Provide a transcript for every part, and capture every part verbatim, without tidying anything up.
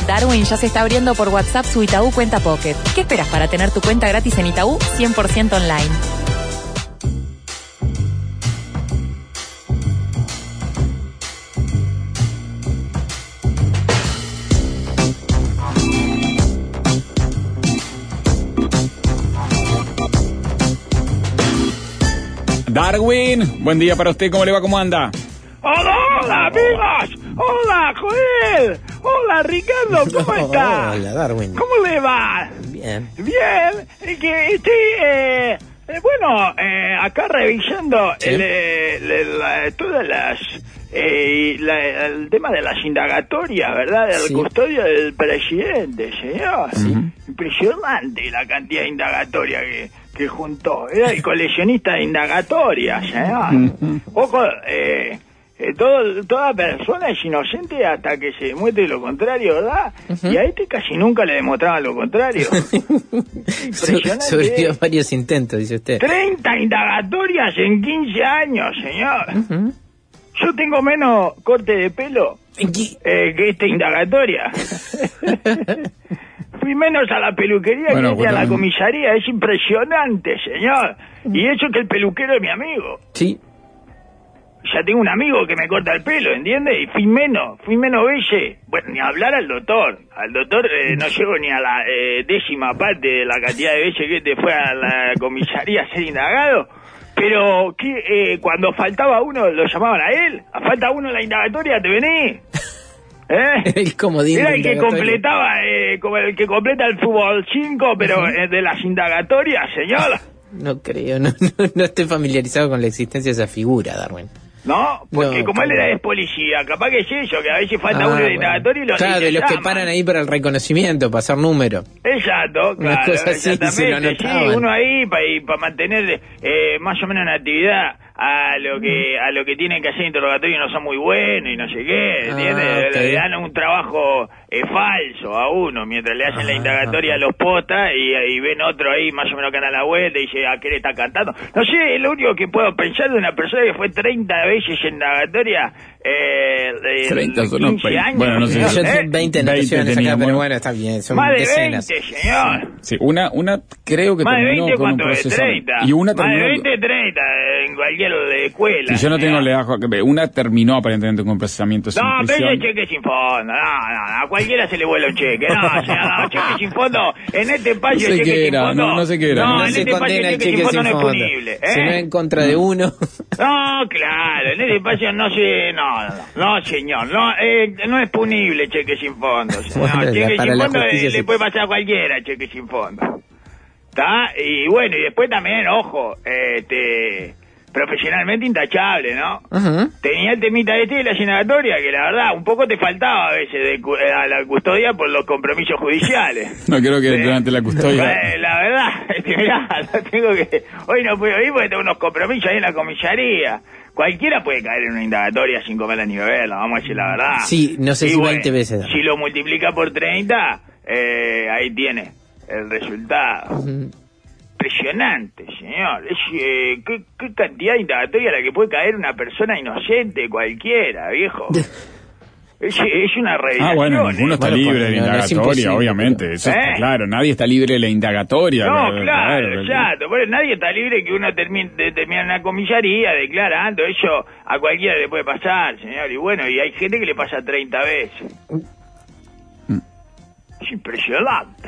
Darwin ya se está abriendo por WhatsApp su Itaú Cuenta Pocket. ¿Qué esperas para tener tu cuenta gratis en Itaú cien por ciento online? Darwin, buen día para usted, ¿cómo le va? ¿Cómo anda? Hola, hola, amigos. Hola, Joel. Hola, Ricardo, ¿cómo No, está? hola, Darwin. ¿Cómo le va? Bien. Bien, eh, que estoy, eh, eh, bueno, eh, acá revisando Sí. el, eh, el- la- todas las, eh, la- el tema de las indagatorias, ¿verdad? Del Sí. custodio del presidente, señor. Sí. Impresionante la cantidad de indagatorias que, que juntó. Era el coleccionista de indagatorias, señor. Ojo, eh... Eh, todo, toda persona es inocente hasta que se demuestre lo contrario, ¿verdad? Uh-huh. Y a este casi nunca le demostraban lo contrario. Impresionante. Sobrevivió varios intentos, dice usted. treinta indagatorias en quince años, señor. Uh-huh. Yo tengo menos corte de pelo eh, que esta indagatoria. Fui menos a la peluquería bueno, que a la comisaría. Es impresionante, señor. Y eso que el peluquero es mi amigo. Sí. Ya tengo un amigo que me corta el pelo, ¿entiendes? Y fui menos, fui menos belle. Bueno, ni hablar al doctor. Al doctor eh, no llego ni a la eh, décima parte de la cantidad de veces que te fue a la comisaría a ser indagado. Pero que eh, cuando faltaba uno, lo llamaban a él. A falta uno en la indagatoria, ¿te venís? ¿Eh? El comodín. Era el que completaba, eh, como el que completa el fútbol cinco, pero uh-huh. eh, de las indagatorias, señor. No creo, no, no, no estoy familiarizado con la existencia de esa figura, Darwin. No, porque no, como él era ex policía, capaz que es eso, que a veces falta ah, uno de indagatorio y los claro, de los que paran ahí para el reconocimiento, para hacer número. Exacto, claro, cosa así, exactamente, sí, uno ahí para pa mantener eh, más o menos una actividad a lo que a lo que tienen que hacer interrogatorio no son muy buenos y no sé qué, ¿entiendes? Ah, okay. Le dan un trabajo eh, falso a uno, mientras le hacen ah, la indagatoria okay. a los potas y, y ven otro ahí más o menos que anda a la vuelta y dice, ¿a qué le está cantando? No sé, es lo único que puedo pensar de una persona que fue treinta veces indagatoria, eh, de treinta son quince años. Bueno, no sé. Señor, yo ¿eh? veinte notaciones acá, pero bueno, está bien, son más de decenas. veinte, señor. Sí, una, una creo que más de terminó veinte, con un ¿cuánto es? proceso. treinta. Y una más terminó... de veinte, treinta en cualquier escuela. Si yo no tengo legajo, una terminó aparentemente con un procesamiento sin No, prisión. pero ese cheque sin fondo, no, no, a cualquiera se le vuela un cheque, no, señor, no, cheque sin fondo, en este espacio no sé cheque qué sin era, fondo, no, no sé qué era. no, no en se este espacio condena el cheque sin fondo no es punible, ¿eh? Si no es en contra de uno. No, claro, en este espacio no se, no, no, no, señor, no, eh, no es punible cheque sin fondo, señor, bueno, cheque para sin la fondo eh, justicia le sí. puede pasar a cualquiera cheque sin fondo, ¿está? Y bueno, y después también, ojo, este... profesionalmente intachable, ¿no? Uh-huh. Tenía el temita este de la indagatoria, que la verdad, un poco te faltaba a veces de, a la custodia por los compromisos judiciales. No creo que ¿sí? durante la custodia... Eh, la verdad, este, mirá, tengo que... Hoy no puedo ir porque tengo unos compromisos ahí en la comisaría. Cualquiera puede caer en una indagatoria sin comerla ni beberla, vamos a decir la verdad. Sí, no sé y si bueno, veinte veces. Si lo multiplica por treinta, eh, ahí tiene el resultado. Uh-huh. Impresionante, señor. Es, eh, ¿qué, ¿Qué cantidad de indagatoria a la que puede caer una persona inocente cualquiera, viejo? Es, es una revelación. Ah, bueno, ninguno está bueno, libre pues, de la no, indagatoria, no obviamente. Eso ¿Eh? está claro, nadie está libre de la indagatoria. No, claro, claro, claro. exacto. Bueno, nadie está libre que uno termine, termine en una comisaría declarando. Eso a cualquiera le puede pasar, señor. Y bueno, y hay gente que le pasa treinta veces. Mm. Es impresionante.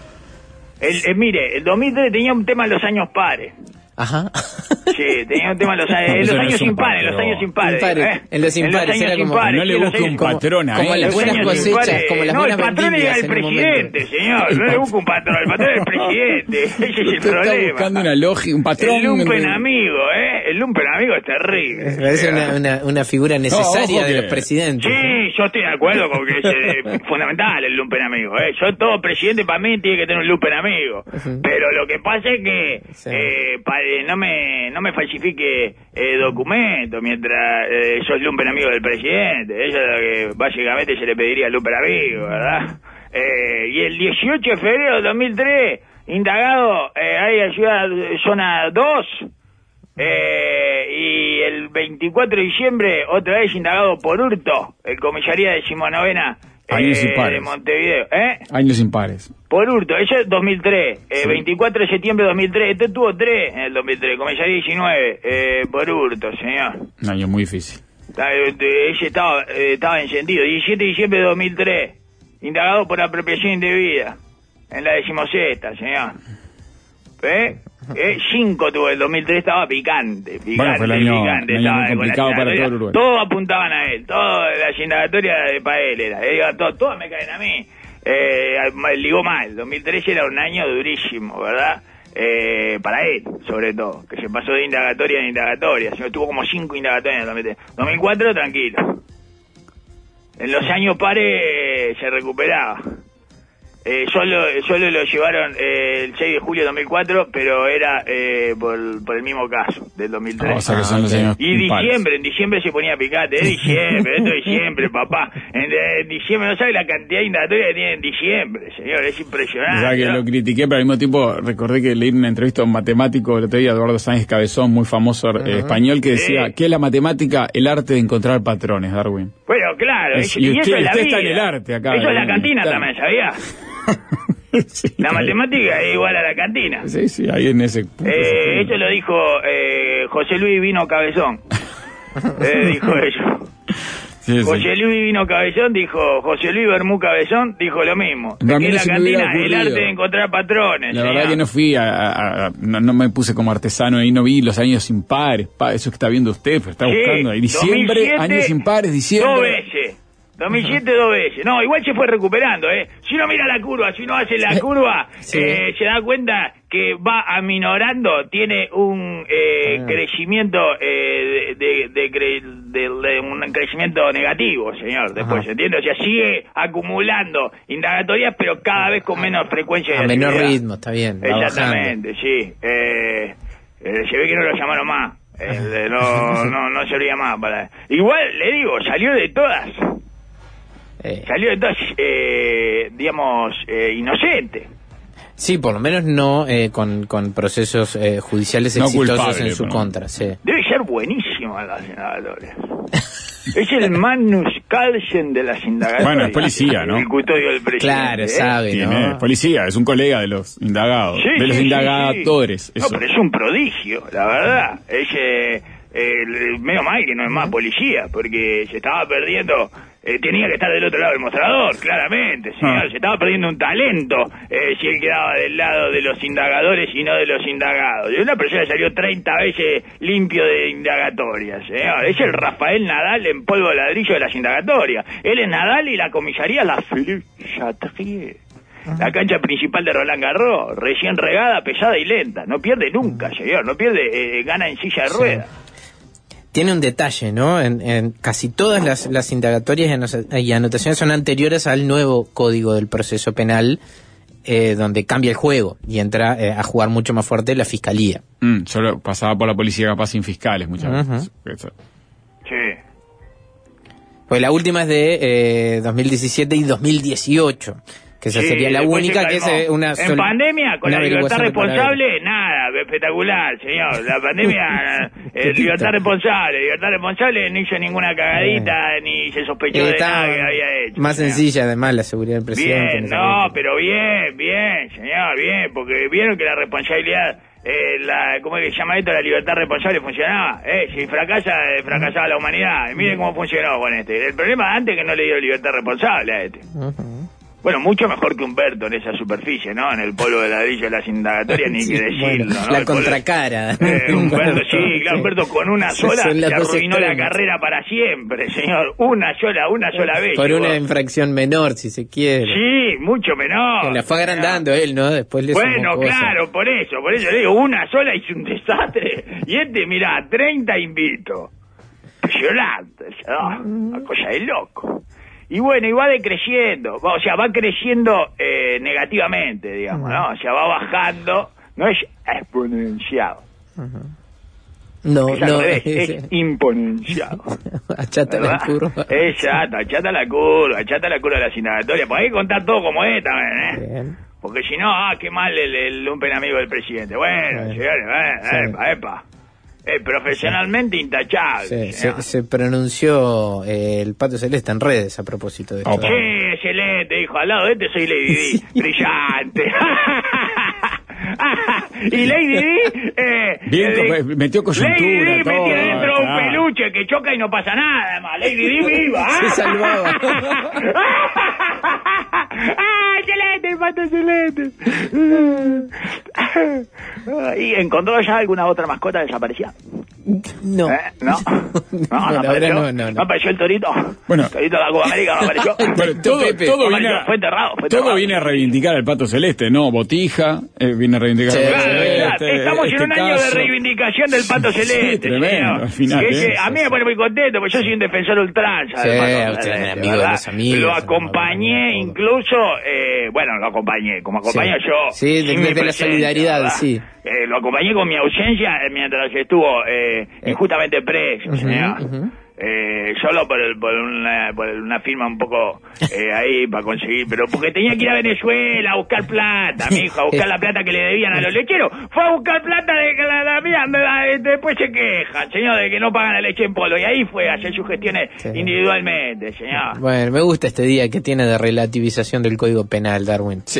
El, el, mire, el dos mil tres tenía un tema en los años pares. Ajá. Sí, tenía un tema en los, eh, en los años impares, en los años impares. ¿eh? En los impares, en los años como, no le busque un patrón ahí. Como las buenas cosechas, como las no, buenas el patrón era el presidente, señor. No le busque un patrón, el patrón era el presidente. Ese es el Usted problema. Está buscando una lógica, un patrón. El lumpen amigo, ¿eh? El lumpen amigo es terrible. Me parece una, una, una figura necesaria no, de que... los presidentes. Sí, yo estoy de acuerdo con que es eh, fundamental el lumpen amigo, ¿eh? Yo, todo presidente para mí tiene que tener un lumpen amigo. Uh-huh. Pero lo que pasa es que sí. eh, pa, no me no me falsifique eh, documentos mientras eh, sos lumpen amigo del presidente. Eso es lo que básicamente se le pediría al lumpen amigo, ¿verdad? Eh, y el dieciocho de febrero de dos mil tres, indagado eh, ahí en Ciudad Zona dos, eh, y el veinticuatro de diciembre, otra vez indagado por hurto, el comisaría decimonóvena Años eh, impares. de Montevideo. ¿Eh? Años impares. Por hurto, eso es dos mil tres, eh, Sí. veinticuatro de septiembre de dos mil tres, este tuvo tres en el dos mil tres, comisaría diecinueve, eh, por hurto, señor. Un año muy difícil. Ese estaba, eh, estaba encendido. diecisiete de diciembre de dos mil tres, indagado por apropiación indebida, en la decimosexta, señor. ¿Eh? Eh, cinco tuvo el dos mil tres, estaba picante, picante, Bueno, fue el año- picante. un año estaba muy con la complicado para indagatoria. todo el Uruguay. Todos apuntaban a él, todas las indagatorias de para él era. Eh, todo- todas me caen a mí. Eh, ligó mal, dos mil tres era un año durísimo, ¿verdad? Eh, para él, sobre todo, que se pasó de indagatoria en indagatoria. Se tuvo como cinco indagatorias en el dos mil tres. dos mil cuatro, tranquilo. En los años pares se recuperaba. Eh, solo, solo lo llevaron eh, el seis de julio de dos mil cuatro, pero era eh, por, por el mismo caso, del dos mil tres. Ah, o sea que son los años Y impares. diciembre, en diciembre se ponía picante, es diciembre, esto es diciembre, papá. En, en diciembre, no sabe la cantidad de indagatorias que tiene en diciembre, señor, es O impresionante. sea que ¿no? lo critiqué, pero al mismo tiempo recordé que leí una entrevista a un matemático el otro día, Eduardo Sáenz Cabezón, muy famoso eh, español, que decía Sí. que es la matemática, el arte de encontrar patrones, Darwin. Bueno, claro, Es- es- y y, usted- eso es la usted vida. está en el arte acá, Eso es la eh, cantina está- también, ¿sabía? Sí, La claro. matemática es igual a la cantina. Sí, sí, ahí en ese punto. Eh, esto lo dijo eh, José Luis Vino Cabezón. Eh, dijo eso. Sí, sí. José Luis Vino Cabezón dijo, José Luis Bermú Cabezón dijo lo mismo. No, a que mí no la se me hubiera cantina, el ocurrido. arte de encontrar patrones. La señor. verdad que no fui a, a- a- no, no me puse como artesano ahí, no vi los años impares, pa, eso que está viendo usted, pero está Sí, buscando ahí. Diciembre, dos mil siete, años impares, diciembre. Dos veces. dos mil siete dos veces. No, igual se fue recuperando, ¿eh? Si uno mira la curva, si uno hace la curva, Sí. eh, se da cuenta que va aminorando, tiene un eh, Ah. crecimiento eh, de, de, de cre- de- de un crecimiento negativo, señor. Después, Ajá. ¿entiende? O sea, sigue acumulando indagatorias, pero cada vez con menos frecuencia. A de menor actividad. ritmo, está bien. va Exactamente, sí. Eh, eh, se ve que no lo llamaron más. Eh, de- no, no, no servía más para... Igual, le digo, salió de todas. bajando. Eh, Salió de todas, eh, digamos, eh, inocente. sí, por lo menos no eh, con, con procesos eh, judiciales No exitosos culpable, en su pero- contra, sí. Debe ser buenísimo en las indagatorias. Es el Magnus Carlsen de las indagatorias. Bueno, es policía, ¿no? El custodio del presidente. Claro, ¿eh? sabe, Tiene, ¿no? es policía, es un colega de los indagados, Sí, de los sí, sí, indagadores. sí. No, Eso. pero es un prodigio, la verdad. Es eh, eh, medio mal que no es más policía, porque se estaba perdiendo. Eh, tenía que estar del otro lado del mostrador, claramente, señor. Ah. Se estaba perdiendo un talento eh, si él quedaba del lado de los indagadores y no de los indagados. Y una persona salió treinta veces limpio de indagatorias, señor. Es el Rafael Nadal en polvo de ladrillo de las indagatorias. Él es Nadal y la comisaría la Philippe Chatrier. La cancha principal de Roland Garros, recién regada, pesada y lenta. No pierde nunca, señor. No pierde, eh, gana en silla de Sí. ruedas. Tiene un detalle, ¿no? En, en casi todas las, las indagatorias y ano- y anotaciones son anteriores al nuevo código del proceso penal, eh, donde cambia el juego y entra eh, a jugar mucho más fuerte la fiscalía. Mm, yo lo pasaba por la policía capaz sin fiscales muchas Ujú. veces. Eso. Sí. Pues la última es de eh, dos mil diecisiete y dos mil dieciocho, que esa Sí, sería la después única se que es calmó. eh, una En sol- pandemia, con una la libertad averiguación de responsable, nada, espectacular, señor. La pandemia, eh, libertad responsable, libertad responsable, no hizo ninguna cagadita, ni se sospechó Eh, de está nada que había hecho. más señor. sencilla además la seguridad del presidente. Bien, en esa no, época. pero bien, bien, señor, bien, porque vieron que la responsabilidad, eh, la, ¿cómo es que se llama esto? La libertad responsable funcionaba. Eh, si fracasa, eh, fracasaba la humanidad. Y miren cómo funcionó con este. El problema antes que no le dio libertad responsable a este. Ujú. Bueno, mucho mejor que Humberto en esa superficie, ¿no? En el polvo de ladrillo de las indagatorias, ni Sí, que decirlo, bueno, ¿no? la El polvo- contracara. Eh, Humberto, sí, claro, Humberto con una Sí, sola son se las dos arruinó la extremos. carrera para siempre, señor. Una sola, una sola vez. Por llegó. una infracción menor, si se quiere. Sí, mucho menor. Que la fue agrandando él, ¿no? Después le Bueno, sumó cosas. claro, por eso, por eso le digo, una sola hizo un desastre. Y este, mirá, treinta invito. Impresionante, ¿no? Una cosa de loco. Y bueno, y va decreciendo, va- o sea, va creciendo eh, negativamente, digamos, ¿no? O sea, va bajando, no es exponencial, No, es al no. revés, es imponencial. Achata la ¿Verdad? curva. Exacto, achata la curva, achata la curva de las indagatorias. Pues hay que contar todo como es también, ¿eh? Bien. Porque si no, ah, qué mal el, el lumpen amigo del presidente. Bueno, Bueno, señores, eh, sí. epa, epa. Eh, profesionalmente intachable. Sí, se, se pronunció eh, el Pato Celeste en redes a propósito de esto. Sí, excelente, dijo, al lado de este soy Lady Di, brillante. Y Lady Di eh, bien, eh, metió coyuntura, Lady Di todo, metía dentro de un claro. peluche que choca y no pasa nada, además. Lady Di viva. Se salvaba. ¡Ah, excelente, Pato Celeste! ¿Y encontró ya alguna otra mascota desaparecida? No. ¿Eh? ¿No? No, no, la apareció. verdad no, no, no. ¿No apareció el torito? Bueno. El torito de la Copa América no apareció. Bueno, todo, Pepe. todo, No viene apareció, a, fue enterrado, fue todo enterrado. viene a reivindicar al Pato Celeste, ¿no? Botija, eh, viene a reivindicar Sí, al Claro, Pato claro. Celeste. Estamos este en un año de caso. reivindicación del Pato Celeste. Sí, tremendo, señor. al final, Que ese- ¿eh? a mí me pone muy contento, porque yo soy un defensor ultranza Sí, del Pato usted es Celeste, amigo de ¿verdad? los amigos, Lo hermano, acompañé todo. incluso, eh, bueno, lo acompañé, como acompaño Sí. yo. Sí, de- sin mi desde la presencia, solidaridad, ¿verdad? sí. Eh, lo acompañé con mi ausencia eh, mientras estuvo eh, injustamente preso, Ujú, señor. ujú. Eh, solo por, el, por, una, por una firma un poco eh, ahí para conseguir, pero porque tenía que ir a Venezuela a buscar plata, mijo, a buscar la plata que le debían a los lecheros. Fue a buscar plata de que la, la, la, la- después se quejan, señor, de que no pagan la leche en polvo, y ahí fue a hacer sus gestiones Sí. individualmente, señor. Bueno, me gusta este día que tiene de relativización del Código Penal, Darwin. Sí,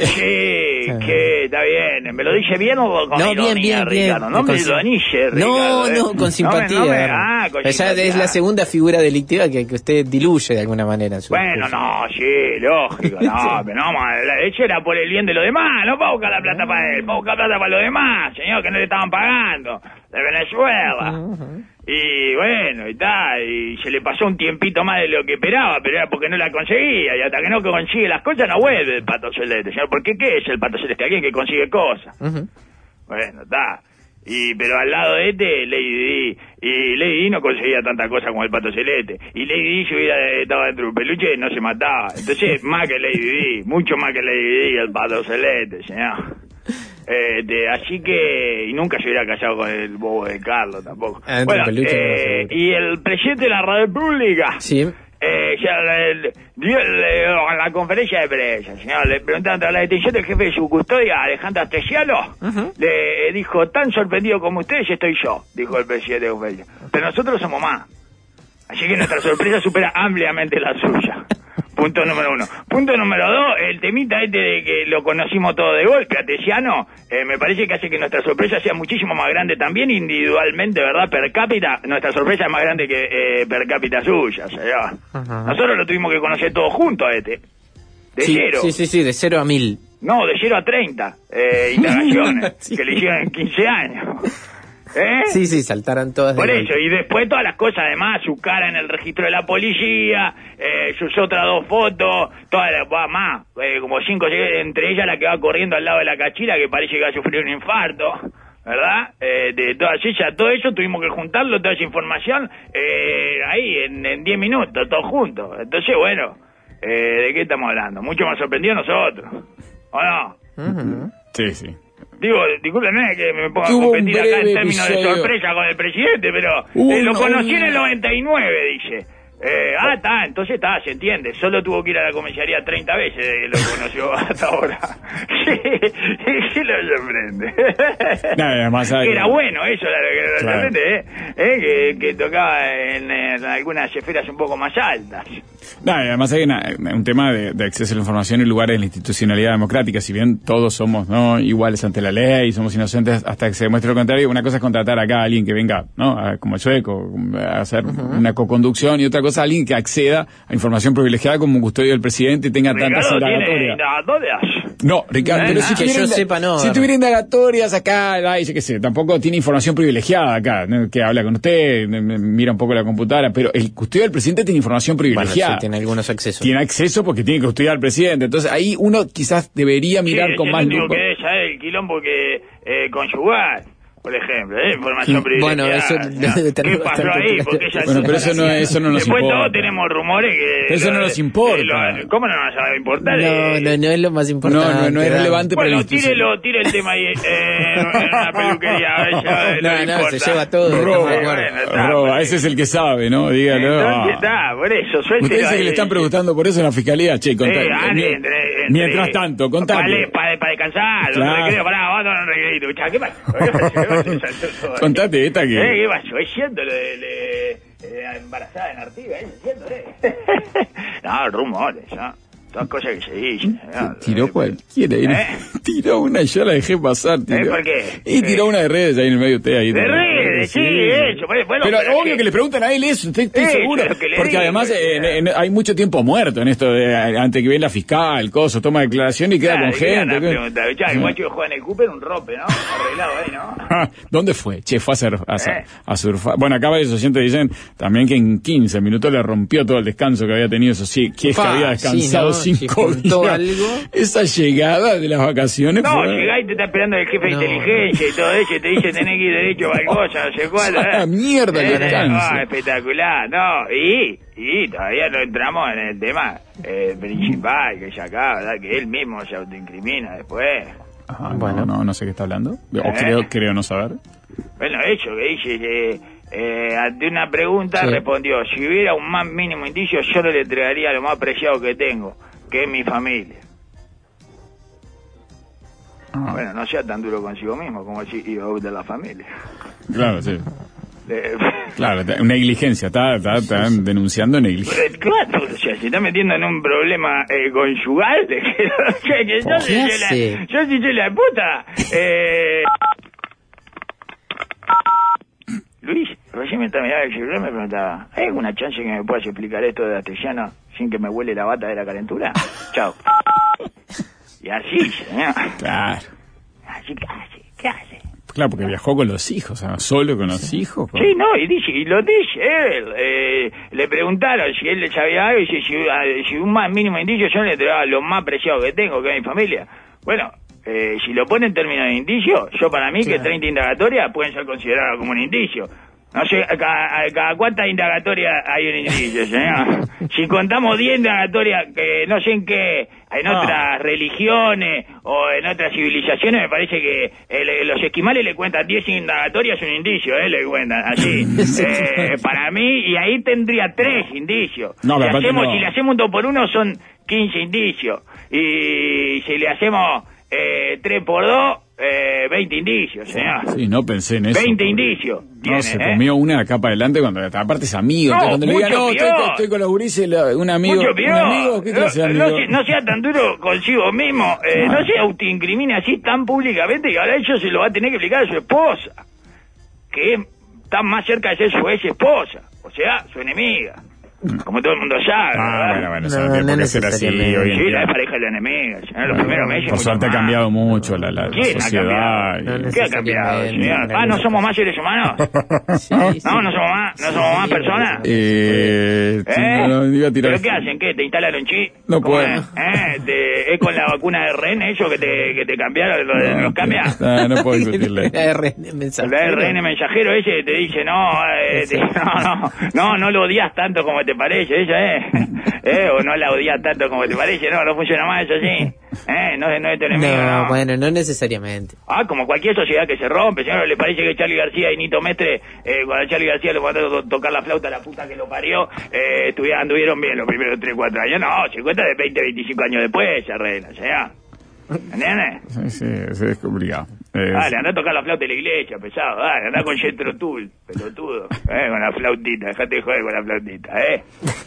que está bien. ¿Me lo dice bien o con No, ironía, bien, bien, bien. Ricardo? No me Con sim- ironice, Ricardo. No, eh. no, con simpatía. No me- no me- ah, con Esa simpatía. es la segunda figura delictiva que, que usted diluye de alguna manera en su Bueno, discurso. no, sí, lógico, no, pero no, ma, la leche era por el bien de los demás, no para buscar la plata para él, para buscar plata para los demás, señor, que no le estaban pagando, de Venezuela. Y bueno, y tal, y se le pasó un tiempito más de lo que esperaba, pero era porque no la conseguía, y hasta que no consigue las cosas no vuelve el Pato Celeste, señor, ¿por qué qué es el Pato Celeste? Alguien que consigue cosas. Ujú. Bueno, está. Y pero al lado de este, Lady Di. Y Lady Di no conseguía tanta cosa como el Pato Celeste. Y Lady Di, si hubiera estado dentro de un peluche, no se mataba. Entonces, más que Lady Di, mucho más que Lady Di, el Pato Celeste, señor. Este, así que... Y nunca se hubiera casado con el bobo de Carlos tampoco. Ah, dentro Bueno, del peluche, eh, no, seguro. y el presidente de la República... Sí. Eh, ya el- dio el- eh, en la conferencia de prensa, señor, le preguntaron tras la detención del jefe de su custodia, Alejandro Astesiano, le dijo, tan sorprendido como ustedes estoy yo, dijo el presidente de conferencia, pero nosotros somos más, así que nuestra sorpresa supera ampliamente la suya. Punto número uno. Punto número dos, el temita este de que lo conocimos todo de golpe, Atesiano, eh, me parece que hace que nuestra sorpresa sea muchísimo más grande también individualmente, ¿verdad? Per cápita, nuestra sorpresa es más grande que eh, per cápita suya, señor. Ajá. Nosotros lo tuvimos que conocer todos juntos a este. De sí, cero. Sí, sí, sí, de cero a mil. No, de cero a treinta. Eh, indagaciones Sí. que le hicieron en quince años. ¿Eh? Sí, sí, saltaran todas de Por golpe. eso, y después todas las cosas, además, su cara en el registro de la policía, eh, sus otras dos fotos, todas las, va más, eh, como cinco, seis, entre ellas la que va corriendo al lado de la cachila, que parece que va a sufrir un infarto, ¿verdad? Eh, de todas ellas, todo eso tuvimos que juntarlo, toda esa información, eh, ahí, en diez minutos, todos juntos. Entonces, bueno, eh, ¿de qué estamos hablando? Mucho más sorprendidos nosotros, ¿o no? Ujú. Sí, sí. Digo, discúlpenme que me ponga a Tuvo un competir acá en breve términos de episodio. sorpresa con el presidente, pero Hubo eh, lo una- conocí en una- el noventa y nueve, dice. Eh, ah, está, entonces está, se entiende. Solo tuvo que ir a la comisaría treinta veces desde que lo conoció hasta ahora. Sí, sí lo sorprende. No, además hay- Que era bueno eso, era lo que lo Claro. sorprende, ¿eh? Eh, Que, que tocaba en, en algunas esferas un poco más altas. No, y además hay una- un tema de, de acceso a la información y lugares de la institucionalidad democrática. Si bien todos somos no iguales ante la ley y somos inocentes hasta que se demuestre lo contrario, una cosa es contratar acá a alguien que venga, ¿no? A- como el sueco, a hacer una coconducción, y otra cosa alguien que acceda a información privilegiada como custodio del presidente y tenga tantas Ricardo tiene indagatorias. indagatorias. No, Ricardo, Eh, pero ah, si que tuviera, yo inda- sepa, no, si Darwin. tuviera indagatorias acá, ay, yo qué sé, tampoco tiene información privilegiada acá, ¿no? Que habla con usted, me- me mira un poco la computadora, pero el custodio del presidente tiene información Bueno, privilegiada. sí, tiene algunos accesos. Tiene acceso porque tiene que custodiar al presidente. Entonces ahí uno quizás debería mirar Sí, con es más el único lupa. que debe saber el quilombo que eh, conyugal, por ejemplo, ¿eh? Información privilegiada. Bueno, eso ¿no? debe tener ¿Qué pasó bastante ahí? claro. Porque ella Bueno, pero eso no- eso no nos Después importa. todos tenemos rumores que... Pero eso no nos importa. lo- ¿Cómo no nos va a importar? No, Eh, no, no es lo más importante. No, no, no es Darwin. relevante para la Bueno, institución. tírelo, tire el tema ahí eh, en una peluquería. A ver, ya, No, le no, importa. se lleva todo, Roba, estamos de acuerdo. Bueno, está, Roba, pues, ese es el que sabe, ¿no? Dígalo. Entonces Ah. está, por eso, suéltelo Usted dice ahí. que le están preguntando por eso en la fiscalía, che, contá- Eh, ah, mie- entre- entre- mientras tanto, contame. Para, para, para descansar, Claro. los recreos, pará, vamos a tomar un recreito. Cha, ¿qué pasa? Contate esta que... Eh, ¿qué pasó? Es cierto lo de... de, de embarazada en Artigas, es cierto, ¿eh? No, rumores, ¿no? Todas cosas que se dicen. ¿no? Tiró cualquiera. ¿Eh? Tiró una y yo la dejé pasar. Tiró. ¿Eh? ¿Por qué? Y tiró una de redes ahí en el medio usted. Ahí de redes, sí, sí, eso. Bueno, pero pero obvio que... que le preguntan a él eso, estoy, estoy eso seguro. Porque digo, además en, en, hay mucho tiempo muerto en esto de antes que viene la fiscal, coso, toma declaración y queda claro, con gente. Que... Ya, el guacho que juega en el Cooper, un rompe, ¿no? Arreglado ahí, ¿no? ¿Dónde fue? Che, fue a, hacer, a, ¿Eh? a surfar. Bueno, acá varios oyentes dicen también que en quince minutos le rompió todo el descanso que había tenido. Eso sí, que es que había descansado sí, ¿no? cinco Si días. Algo. Esa llegada de las vacaciones no, fue... llegás y te está esperando el jefe no. de inteligencia y todo eso, y te dice tenés que ir derecho a cosa, no sé cuál. ¡A la mierda el eh, descanso! No, espectacular, no, y, y todavía no entramos en el tema eh, principal, que es acá, ¿verdad? Que él mismo se autoincrimina después. Ajá, bueno. no, no, no sé qué está hablando. O ¿Eh? creo, creo no saber. Bueno, eso que dice, eh, eh, ante una pregunta sí. respondió, si hubiera un más mínimo indicio, yo no le entregaría lo más preciado que tengo, que es mi familia. Ah. Bueno, no sea tan duro consigo mismo como si iba de la familia. Claro, sí. Eh, Claro, negligencia, está, está, está denunciando negligencia. Claro, o sea, se está metiendo en un problema eh, conyugal. De que, o sea, que yo, si soy la, yo si soy la puta. Eh... Luis, recién me miraba el celular me preguntaba, ¿hay alguna chance que me puedas explicar esto de Castellano sin que me huele la bata de la calentura? Chao. Y así, señor. Claro. Así que hace, ¿qué hace? Claro, porque viajó con los hijos, o sea, solo con los hijos. Con... Sí, no, y dice, y lo dice él. Eh, le preguntaron si él le sabía algo y dice, si, si un más mínimo indicio yo le entregaba lo más preciado que tengo, que es mi familia. Bueno, eh, si lo pone en términos de indicio, yo para mí claro. que treinta indagatorias pueden ser consideradas como un indicio. No sé, cada, cada cuántas indagatorias hay un indicio, señor. Si contamos diez indagatorias, que no sé en qué, en otras ah. religiones o en otras civilizaciones, me parece que el, los esquimales le cuentan diez indagatorias, un indicio, ¿eh? Le cuentan así. eh, para mí, y ahí tendría tres indicios. No, si, hacemos, no. si le hacemos un dos por uno son quince indicios. Y si le hacemos eh, tres por dos... Eh, veinte indicios, señor. Sí, no pensé en eso. veinte indicios. No, tiene, se ¿eh? comió una acá para adelante cuando aparte es amigo. No, cuando le diga, no, estoy, estoy con los gurises, un amigo. Mucho peor. ¿Un amigo? ¿Qué clase de no, amigo? no, no sea tan duro consigo mismo. Eh, no. no se autoincrimine así tan públicamente que ahora eso se lo va a tener que explicar a su esposa. Que está más cerca de ser su ex esposa. O sea, su enemiga. Como todo el mundo sabe. Ah, bueno, bueno, no, no, no por ser así hoy en Sí, día. la pareja de la enemiga. Señor, los primeros meses. Por suerte ha cambiado mucho la, la, la sociedad. Ha y... ¿Qué ha cambiado, señor? Ah, ¿no somos más seres humanos? Sí, sí. No, no somos más, no somos más personas. Eh, ¿Eh? No, iba a tirar. ¿Pero qué hacen? ¿Qué? ¿Te instalaron chip? No puedo. Es? ¿Eh? ¿Te, ¿Es con la vacuna de R N eso que te, que te cambiaron? ¿Lo, no, ¿Los cambia? No, no puedo discutirle. La R N mensajero. La R N mensajero ese te dice, no, eh, te, no, no, no, no lo odias tanto como te parece, ella, ¿eh? ¿Eh? O no la odias tanto como te parece, no, no funciona más eso así. ¿Eh? No, no es tu enemigo, no, no. bueno, no necesariamente. Ah, como cualquier sociedad que se rompe, señor, ¿le parece que Charly García y Nito Mestre, eh, cuando Charly García lo mandó a to tocar la flauta a la puta que lo parió, eh, estuvieron, anduvieron bien los primeros tres, cuatro años? No, se cuenta de veinte, veinticinco años después, se arregla, señor. ¿Entiendes? Sí, sí, sí, es complicado. Eh, dale, anda a tocar la flauta de la iglesia, pesado, dale, anda con Jethro Tull, pelotudo, eh, con la flautita, dejate de joder con la flautita, eh.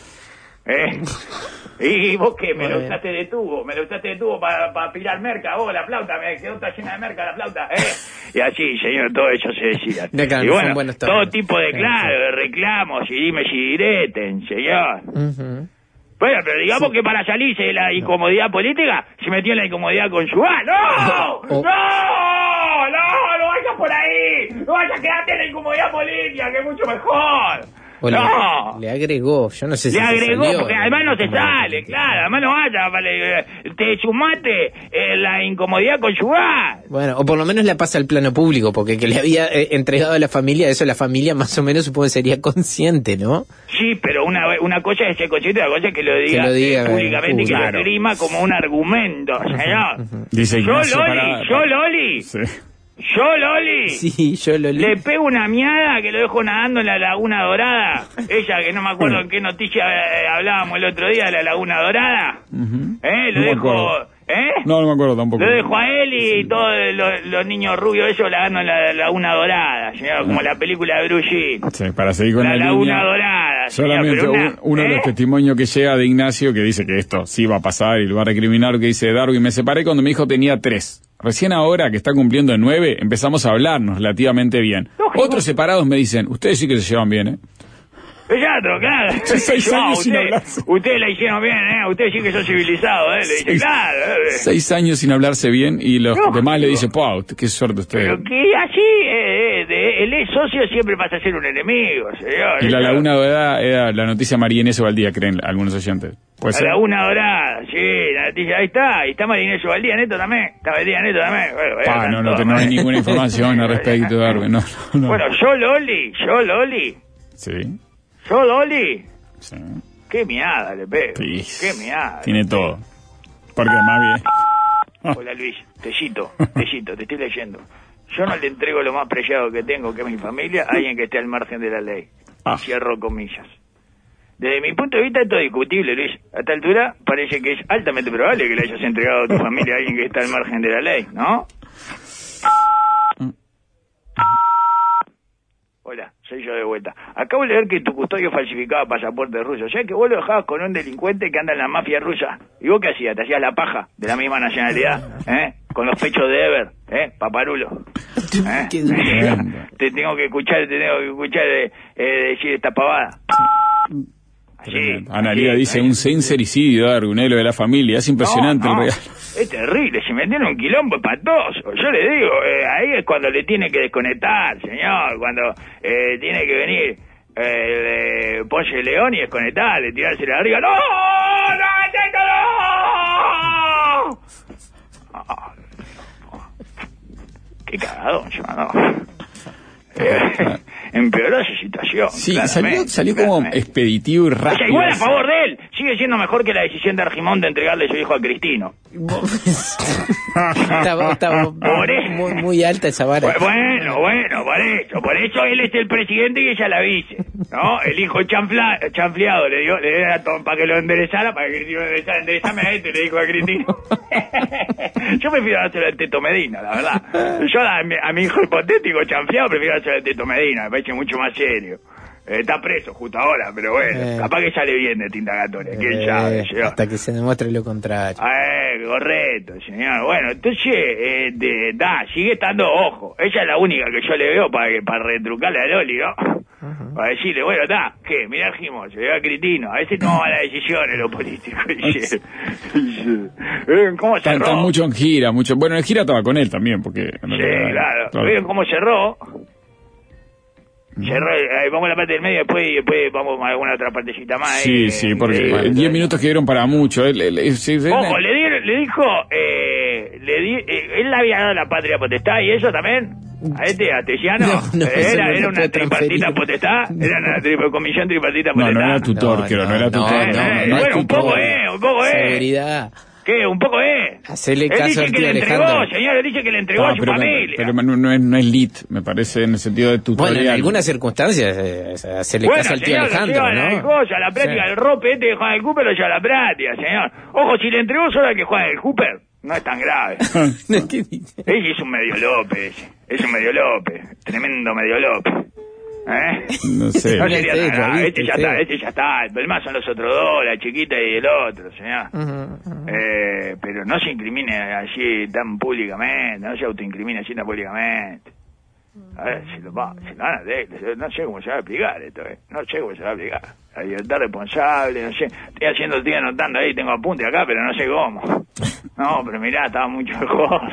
¿Eh? ¿Y vos qué? ¿Me lo usaste de tubo? ¿Me lo usaste de tubo para pa pirar merca? Vos, la flauta, me quedó toda llena de merca la flauta, ¿eh? Y así, señor, todo eso se decía. De acá, y bueno, buenos todo tipo de, claro, de reclamos y dime si direten, señor. Uh-huh. Bueno, pero digamos sí. que para salirse de la incomodidad política, se metió en la incomodidad conyugal. ¡No! Oh. ¡No! ¡No! ¡No vayas por ahí! ¡No vayas a quedarte en la incomodidad política, que es mucho mejor! O no, le, le agregó, yo no sé si le agregó, se salió, porque además no se sale, claro, además no vaya, vale, te sumaste en la incomodidad conyugal. Bueno, o por lo menos la pasa al plano público, porque que le había eh, entregado a la familia, eso la familia más o menos supongo que sería consciente, ¿no? Sí, pero una una cosa es ser consciente, otra cosa es que lo diga, que lo diga eh, públicamente y que claro. lo esgrima como un argumento, señor. Dice yo, Ignacio, Loli, para... yo, Loli. Sí. Yo, Loli, sí, yo Loli, le pego una miada que lo dejo nadando en la Laguna Dorada. Ella, que no me acuerdo en qué noticia eh, hablábamos el otro día de la Laguna Dorada. Uh-huh. ¿Eh? Lo dejo ¿Eh? No, no me acuerdo tampoco. Lo dejo a él y todos los, los niños rubios, ellos la ganan la Laguna Dorada, señor, como la película de Bruce Lee. Sí, para seguir con la, la Laguna línea, Dorada. solamente señor, una, un, uno ¿eh? de los testimonios que llega de Ignacio, que dice que esto sí va a pasar y lo va a recriminar, que dice: Darwin, me separé cuando mi hijo tenía tres. Recién ahora, que está cumpliendo nueve, empezamos a hablarnos relativamente bien. Lógico. Otros separados me dicen: ustedes sí que se llevan bien, ¿eh? Exacto, claro. Seis Yo, años sin usted, hablarse. Ustedes la hicieron bien, ¿eh? Ustedes sí que son civilizados, ¿eh? Le dice, Seis, claro. ¿eh? seis años sin hablarse bien y los Lógico. demás le dicen: ¡Wow! ¡Qué suerte usted! Pero que así, eh, eh, de, el ex socio siempre pasa a ser un enemigo, señor. Y la Eso- Laguna Dorada era la noticia Marinés Valdía, creen algunos oyentes. ¿Puede La ser? Laguna Dorada, sí, la noticia, ahí está. Y está Marinés Valdía Neto también. Está Valdía Neto también. Bueno, bueno, Pa, están no, no, todos, no hay ¿eh? ninguna información al respecto, Darwin. No, no, no. Bueno, yo Loli, yo Loli, Sí, yo Loli. sí. Qué miada le pego. Sí. Qué miada. Tiene todo. Porque más bien. Hola Luis, Tellito, Tellito, te estoy leyendo. Yo no le entrego lo más preciado que tengo, que es mi familia, a alguien que esté al margen de la ley. Ah. Cierro comillas. Desde mi punto de vista esto es discutible, Luis. A esta altura parece que es altamente probable que le hayas entregado a tu familia a alguien que está al margen de la ley, ¿no? Hola, soy yo de vuelta. Acabo de leer que tu custodio falsificaba pasaportes rusos. O sea que vos lo dejabas con un delincuente que anda en la mafia rusa. ¿Y vos qué hacías? ¿Te hacías la paja de la misma nacionalidad? ¿Eh? Con los pechos de Ever, ¿eh? Paparulo. ¿Eh? Qué duro. Te tengo que escuchar, te tengo que escuchar eh, eh, decir esta pavada. Así, Analía así, dice: así. un sincericidio, Darwin, eh, lo de la familia. Es impresionante No, no, el real. es terrible, se metieron un quilombo espantoso. Yo le digo, eh, ahí es cuando le tiene que desconectar, señor, cuando eh, tiene que venir eh, el Ponce León y desconectarle, tirársela de arriba. ¡No! ¡No, no! Ah, ¡Qué cagadón, yo, no! Eh, empeoró su situación. Sí, claramente, salió, salió como claramente. expeditivo y O sea, rápido. igual a favor de él, sigue siendo mejor que la decisión de Argimón de entregarle su hijo a Cristino. Estaba, estaba Por eso. muy, muy alta esa vara. Bueno, bueno, por eso, por eso él es el presidente y ella la vice, ¿no? El hijo chanfla, chanfleado le dio, le dio a Tom para que lo enderezara, para que Cristino lo enderezara, enderezame a este, le dijo a Cristino. Yo prefiero dárselo al Teto Medina, la verdad. Yo a mi, a mi hijo hipotético chanfleado prefiero dárselo al Teto Medina, me parece mucho más serio. Eh, está preso justo ahora, pero bueno, Eh. capaz que sale bien de esta indagatoria, quién Eh, sabe, señor. hasta que se demuestre lo contrario. Eh, correcto, señor. Bueno, entonces, eh, de, da, sigue estando ojo. Ella es la única que yo le veo para que para retrucarle a Loli, ¿no? Uh-huh. Para decirle, bueno, da, ¿qué? Mirá, Gimo, se ve a Cristino. A veces toma las decisiones los políticos. Dice, ¿ven cómo Está, cerró? está mucho en gira, mucho. Bueno, en gira estaba con él también, porque. Sí, claro. ¿Ven cómo cerró? Cerró, eh, vamos a la parte del medio después y después vamos a alguna otra partecita más. Sí, eh, sí, porque eh, diez minutos que dieron para mucho. Él, él- él- sí, sí, Ojo, le, di- le dijo, eh, le di, eh, él le había dado la patria potestad y eso también. A este, a Tesiano, No, no, eh, eso era, no era se una puede tripartita transferir. potestad, era una tri- comisión tripartita No, potestad. no era tutor, No, creo, no, no, era no, tutor. Eh, No, eh, no, no es bueno, un tutor. poco es, un poco es. Seguridad. ¿Qué? Un poco es. Hacerle Él caso dice al que tío le entregó, Alejandro. señor, él dice que le entregó Ah, a su pero, me- familia. pero no, no es, no es lit, me parece, en el sentido de tutorial. Bueno, en algunas circunstancias eh, hacerle Bueno, caso al tío señor, lo Alejandro, llevan a la ¿no? cosa, a la práctica Sí. del rope este que juega en el Cooper lo lleva a la práctica, señor. Ojo, si le entregó solo al que juega en el Cooper, no es tan grave. ¿Qué dice? Ese es un medio López, es un medio López, tremendo medio López. ¿Eh? No sé. No sería tan Viste, grave, viste, este ya sí. está, este ya está. El problema son los otros dos, la chiquita y el otro, señor. Ujú, ujú. Eh, pero no se incrimine así tan públicamente, no se autoincrimine así tan públicamente. A ver, si lo, va, si lo van a leer, no sé cómo se va a aplicar esto, eh. No sé cómo se va a aplicar. La libertad responsable, no sé. Estoy haciendo, estoy anotando ahí, tengo apunte acá, pero no sé cómo. No, pero mirá, estaba mucho mejor.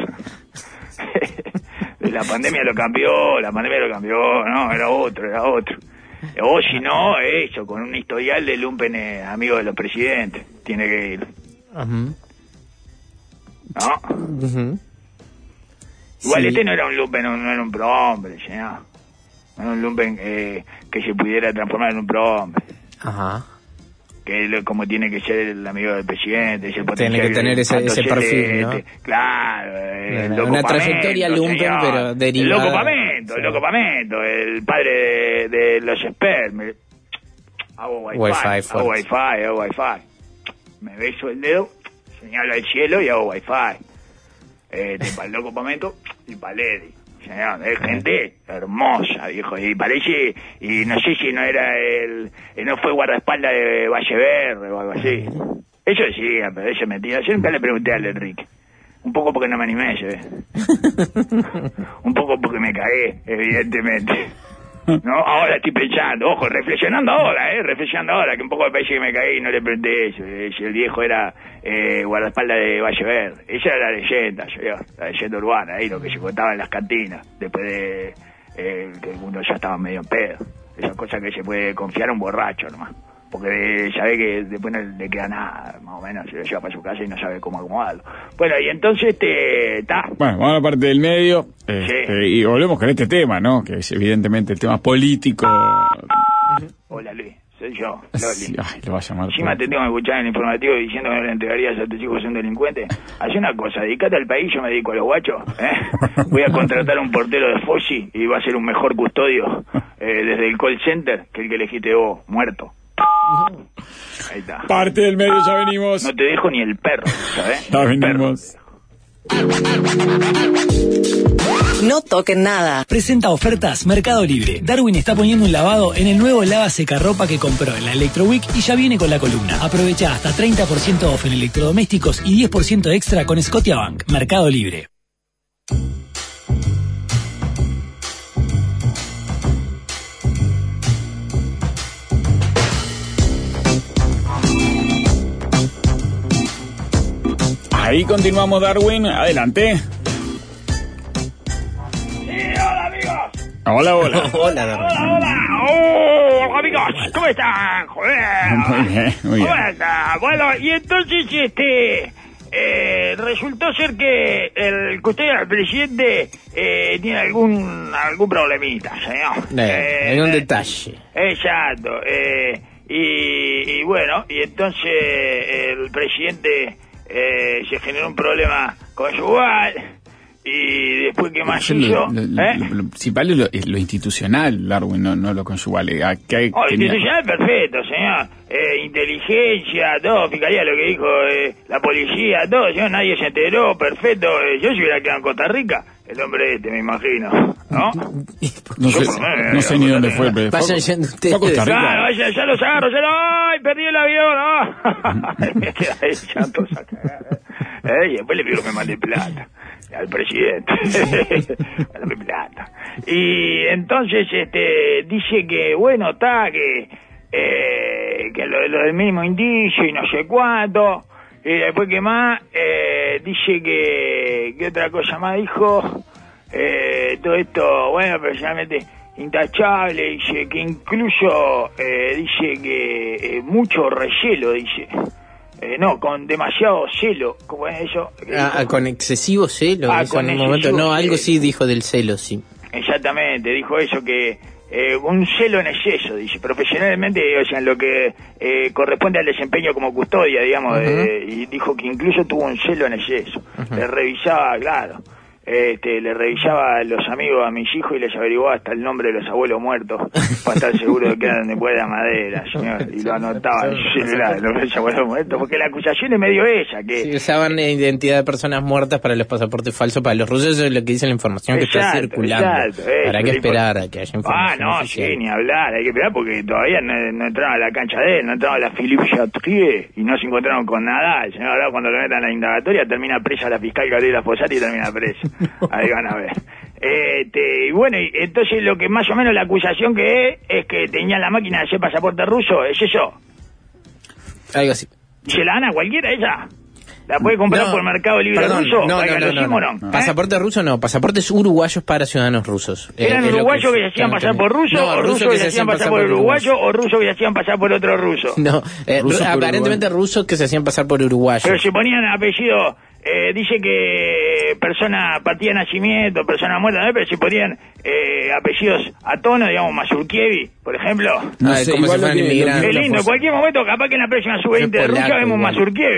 La pandemia lo cambió, la pandemia lo cambió, no, era otro, era otro. O si no, eso, con un historial de lumpen eh, amigo de los presidentes, tiene que ir, Ujú, ¿no? ujú. Igual Sí. este no era un lumpen, no, no era un prohombre, señor. No era un lumpen eh, que se pudiera transformar en un prohombre. Ajá. Que es lo- como tiene que ser el amigo del presidente, ese Tiene potencial que tener ese- pato ese perfil, ¿no? celeste. Claro, eh, el Una- loco una Pamento, trayectoria lumpen, señor. pero derivada. El loco Pamento, Sí. el loco Pamento, el padre de, de los espermes. Hago wifi, Wi-Fi, hago fuerte. wifi, hago wifi. Me beso el dedo, señalo al cielo y hago wifi. Este, para el loco Pomento y para Lady. Señor, es gente hermosa, viejo, y parece, y no sé si no era el, no fue guardaespaldas de Valle Verde o algo así. Eso decía, pero eso es mentira. Yo nunca le pregunté al Enrique. Un poco porque no me animé, ¿sí? Un poco porque me cagué, evidentemente. No, ahora estoy pensando, ojo, reflexionando ahora, eh, reflexionando ahora, que un poco me parece que me caí y no le pregunté eso. Si el viejo era eh, guardaespaldas de Valle Verde. Esa era la leyenda, yo, la leyenda urbana, ahí lo que se contaba en las cantinas, después de eh, que el mundo ya estaba medio en pedo. Esas cosas que se puede confiar a un borracho nomás. Porque sabe que después no le queda nada, más o menos, se lo lleva para su casa y no sabe cómo acomodarlo. Bueno, y entonces, este, está. Bueno, vamos a la parte del medio, este, sí. Y volvemos con este tema, ¿no? Que es evidentemente el tema político. Hola, Luis, soy yo, Loli. Ay, lo va a llamar. Encima te tengo que escuchar en el informativo diciendo que no le entregarías a tus hijos a un delincuente. Haz una cosa, dedicate al país, yo me dedico a los guachos, ¿eh? Voy a contratar a un portero de Fossi y va a ser un mejor custodio eh, desde el call center que el que elegiste vos, muerto. Ahí está. Parte del medio, ya venimos. No te dejo ni el perro, ¿sabes? Ya venimos. No toquen nada. Presenta ofertas Mercado Libre. Darwin está poniendo un lavado en el nuevo lava secarropa que compró en la Electro Week y ya viene con la columna. Aprovecha hasta treinta por ciento off en electrodomésticos y diez por ciento extra con Scotiabank. Mercado Libre. Ahí continuamos, Darwin. Adelante. Sí, hola, amigos. Hola, hola. Hola, Darwin. Hola, hola. Oh, hola, amigos. ¿Cómo están? Joder. Muy bien, muy bien. ¿Cómo están? Bueno, y entonces, este... Eh, resultó ser que el custodio del presidente eh, tiene algún algún problemita, señor. Eh, hay un eh, detalle. Exacto. Eh, y, y bueno, y entonces el presidente eh, se generó un problema conyugal. Y después, ¿qué más lo, hizo? lo, lo, ¿Eh? lo, lo principal es lo, es lo institucional, Darwin, no, no lo conyugal. Hay, oh, tenía... institucional perfecto, señor. Eh, inteligencia, todo, fiscalía, lo que dijo eh, la policía, todo, señor, nadie se enteró, perfecto. Eh, yo si hubiera quedado en Costa Rica, el hombre este, me imagino, ¿no? No sé, no sé ni dónde fue, pero Vayan yendo ustedes. fue a Costa Rica. Claro, ya, ya los agarro, ya lo... ¡Ay, perdí el avión! ¿No? Me queda ahí llantos a cagar. Eh, y después le pido que me mande plata al presidente. Mándame plata. Y entonces este dice que, bueno, está, que, eh, que lo, lo del mínimo indicio y no sé cuánto. Y después, que más? Eh, dice que... ¿Qué otra cosa más dijo? Eh, todo esto, bueno, personalmente intachable, dice que incluso eh, dice que eh, mucho recelo, dice. Eh, no, con demasiado celo, ¿cómo es eso? Ah, con excesivo celo, Ah, eso con en un momento. excesivo No, algo celo. sí dijo del celo, sí. Exactamente, dijo eso, que eh, un celo en exceso, dice, profesionalmente, o sea, en lo que eh, corresponde al desempeño como custodia, digamos, uh-huh. eh, y dijo que incluso tuvo un celo en exceso. Uh-huh. Le revisaba, claro, este, le revisaba a los amigos a mis hijos y les averiguaba hasta el nombre de los abuelos muertos para estar seguro de que eran de Puebla Madera, señor, y lo anotaba en su celular, los abuelos muertos, porque la acusación es medio esa, que... Sí, usaban eh, identidad de personas muertas para los pasaportes falsos para los rusos, eso es lo que dice la información que exacto, está circulando. Exacto, eso, Habrá que esperar a que haya información Ah, no, oficial. sí, ni hablar, hay que esperar porque todavía no, no entraron a la cancha de él, no entraron a la Philippe Chatrier y no se encontraron con nada. El señor ahora cuando lo metan a la indagatoria termina presa la fiscal Gabriela Fossati y termina presa. Ahí van a ver. Este, y bueno, y entonces lo que más o menos la acusación que es, es que tenía la máquina de hacer pasaporte ruso, ¿es eso? Algo así. ¿Y se la dan a cualquiera ella? ¿La puede comprar No, por Mercado Libre perdón, ruso? No, no, Oiga, no, ¿lo no, hicimos no. o no? ¿Eh? Pasaporte ruso no, pasaportes uruguayos para ciudadanos rusos. ¿Eran Eh, es lo uruguayos que, que se hacían tengo pasar por ruso, no, o rusos que se hacían pasar por uruguayo, o rusos que se hacían pasar por otro ruso? No, eh, Rusos por aparentemente uruguayo. rusos que se hacían pasar por uruguayos. Pero se ponían apellido, eh, dice que persona, partida de nacimiento, persona muerta, ¿no? Pero se ponían eh, apellidos a tono, digamos, Mazurkiewicz, por ejemplo. No Ah, sé, como igual si fueran lo que- inmigrantes. Qué la lindo, en fosa- cualquier momento, capaz que en la próxima sub veinte de Es Rusia polaco, vemos igual. Mazurkiewicz.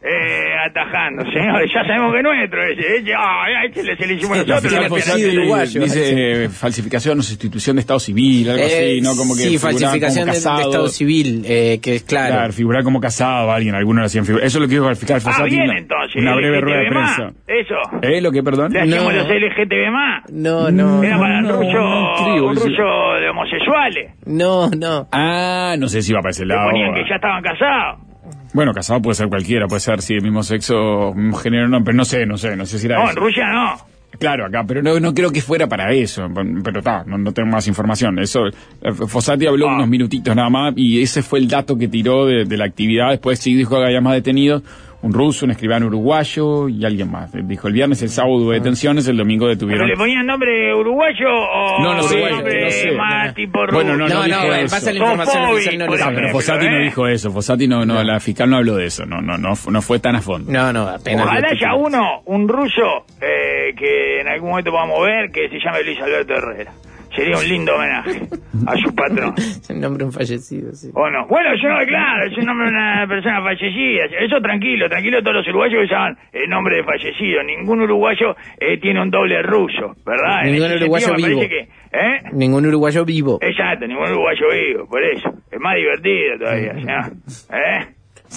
Eh, atajando, señores, ya sabemos que es nuestro ese, ese, ay, ese le, se le hicimos nosotros. La fiscal la uruguayo, dice eh, falsificación o sustitución de estado civil, algo Eh, así, ¿no? Como que sí, falsificación de, de estado civil, eh, que es claro. Claro, figurar como casado alguien, algunos lo hacían figurar. Eso es lo que dijo el fiscal Fossati. Ah, bien, una, entonces. una breve rueda de más, prensa. eso. ¿Eh? ¿Lo que, perdón? Le hacíamos No. los L G T B más. No, no. Era para no, ruso, no creo, un eso. ruso de homosexuales. No, no. Ah, no sé si va para ese Le lado. ponían que ya estaban casados. Bueno, casado puede ser cualquiera, puede ser, sí, el mismo sexo, mismo género, no, pero no sé, no sé, no sé si era No, eso. en Rusia no. Claro, acá, pero no, no creo que fuera para eso, pero está, no, no tengo más información. Eso, eh, Fossati habló Ah. unos minutitos nada más y ese fue el dato que tiró de, de la actividad. Después sí dijo que había más detenidos, un ruso, un escribano uruguayo y alguien más. Dijo el viernes, el sábado hubo detenciones, el domingo ¿Pero detuvieron. le ponían nombre uruguayo o No, no sé, nombre no sé. más tipo ruso? Bueno, no, No, no, no, dijo en eso. base a la información Sofobi, oficial no por lo Ah, sabe. pero Fossati ¿eh? no dijo eso, Fossati no, no, la fiscal no habló de eso, no, no, no, fu- no fue tan a fondo. No, no, apenas. Ojalá lo haya titulares. uno, un ruso, eh, que en algún momento podamos ver, que se llame Luis Alberto Herrera. Sería un lindo homenaje a su patrón. Es el nombre de un fallecido, sí. ¿O no? Bueno, yo, claro, es un nombre de una persona fallecida. Eso tranquilo, tranquilo, todos los uruguayos usaban el nombre de fallecido. Ningún uruguayo eh, tiene un doble ruso, ¿verdad? En Ningún ese uruguayo sentido, me vivo. parece que, ¿eh? Ningún uruguayo vivo. Exacto, ningún uruguayo vivo, por eso. Es más divertido todavía, ¿no? ¿Eh?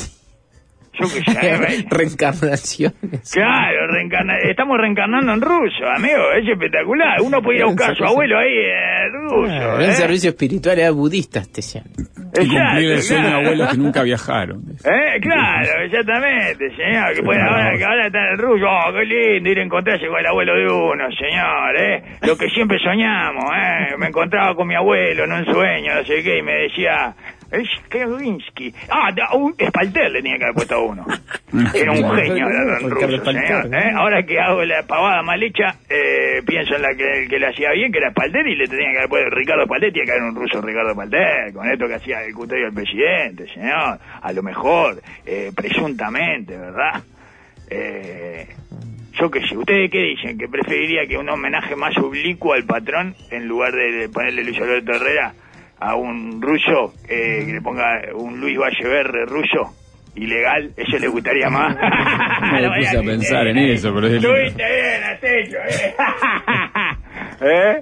Yo que sé, Reencarnaciones. claro, reencarna estamos reencarnando en ruso, amigo, es espectacular. Uno puede ir a buscar a su abuelo ahí en ruso. Claro, ¿eh? un servicio espiritual era budista, este señor. Y cumplir el sueño de claro. abuelos que nunca viajaron. ¿Eh? Claro, exactamente, señor, que pueden ahora, que ahora está en el ruso, oh, qué lindo ir a encontrarse con el abuelo de uno, señor, ¿eh? Lo que siempre soñamos, ¿eh? Me encontraba con mi abuelo en un sueño, no sé qué, y me decía, es Kevinsky. Ah, da- un Espalter le tenía que haber puesto a uno. Era un genio hablar en ruso, señor, ¿eh? Ahora que hago la pavada mal hecha, eh, pienso en la que, que le hacía bien, que era Espalter, y le tenía que haber puesto Ricardo Espalter, tiene que haber un ruso Ricardo Espalter, con esto que hacía el custodio del presidente, señor, a lo mejor, eh, presuntamente, ¿verdad? Eh, yo qué sé, ¿ustedes qué dicen? ¿Que preferiría que un homenaje más oblicuo al patrón, en lugar de ponerle Luis Alberto Herrera a un ruso, eh, que le ponga un Luis Valleverre ruso? Ilegal, eso le gustaría más. Me Lo puse voy a pensar en eso, pero es- Estuviste bien, Astecho, ¿eh? ¿Eh?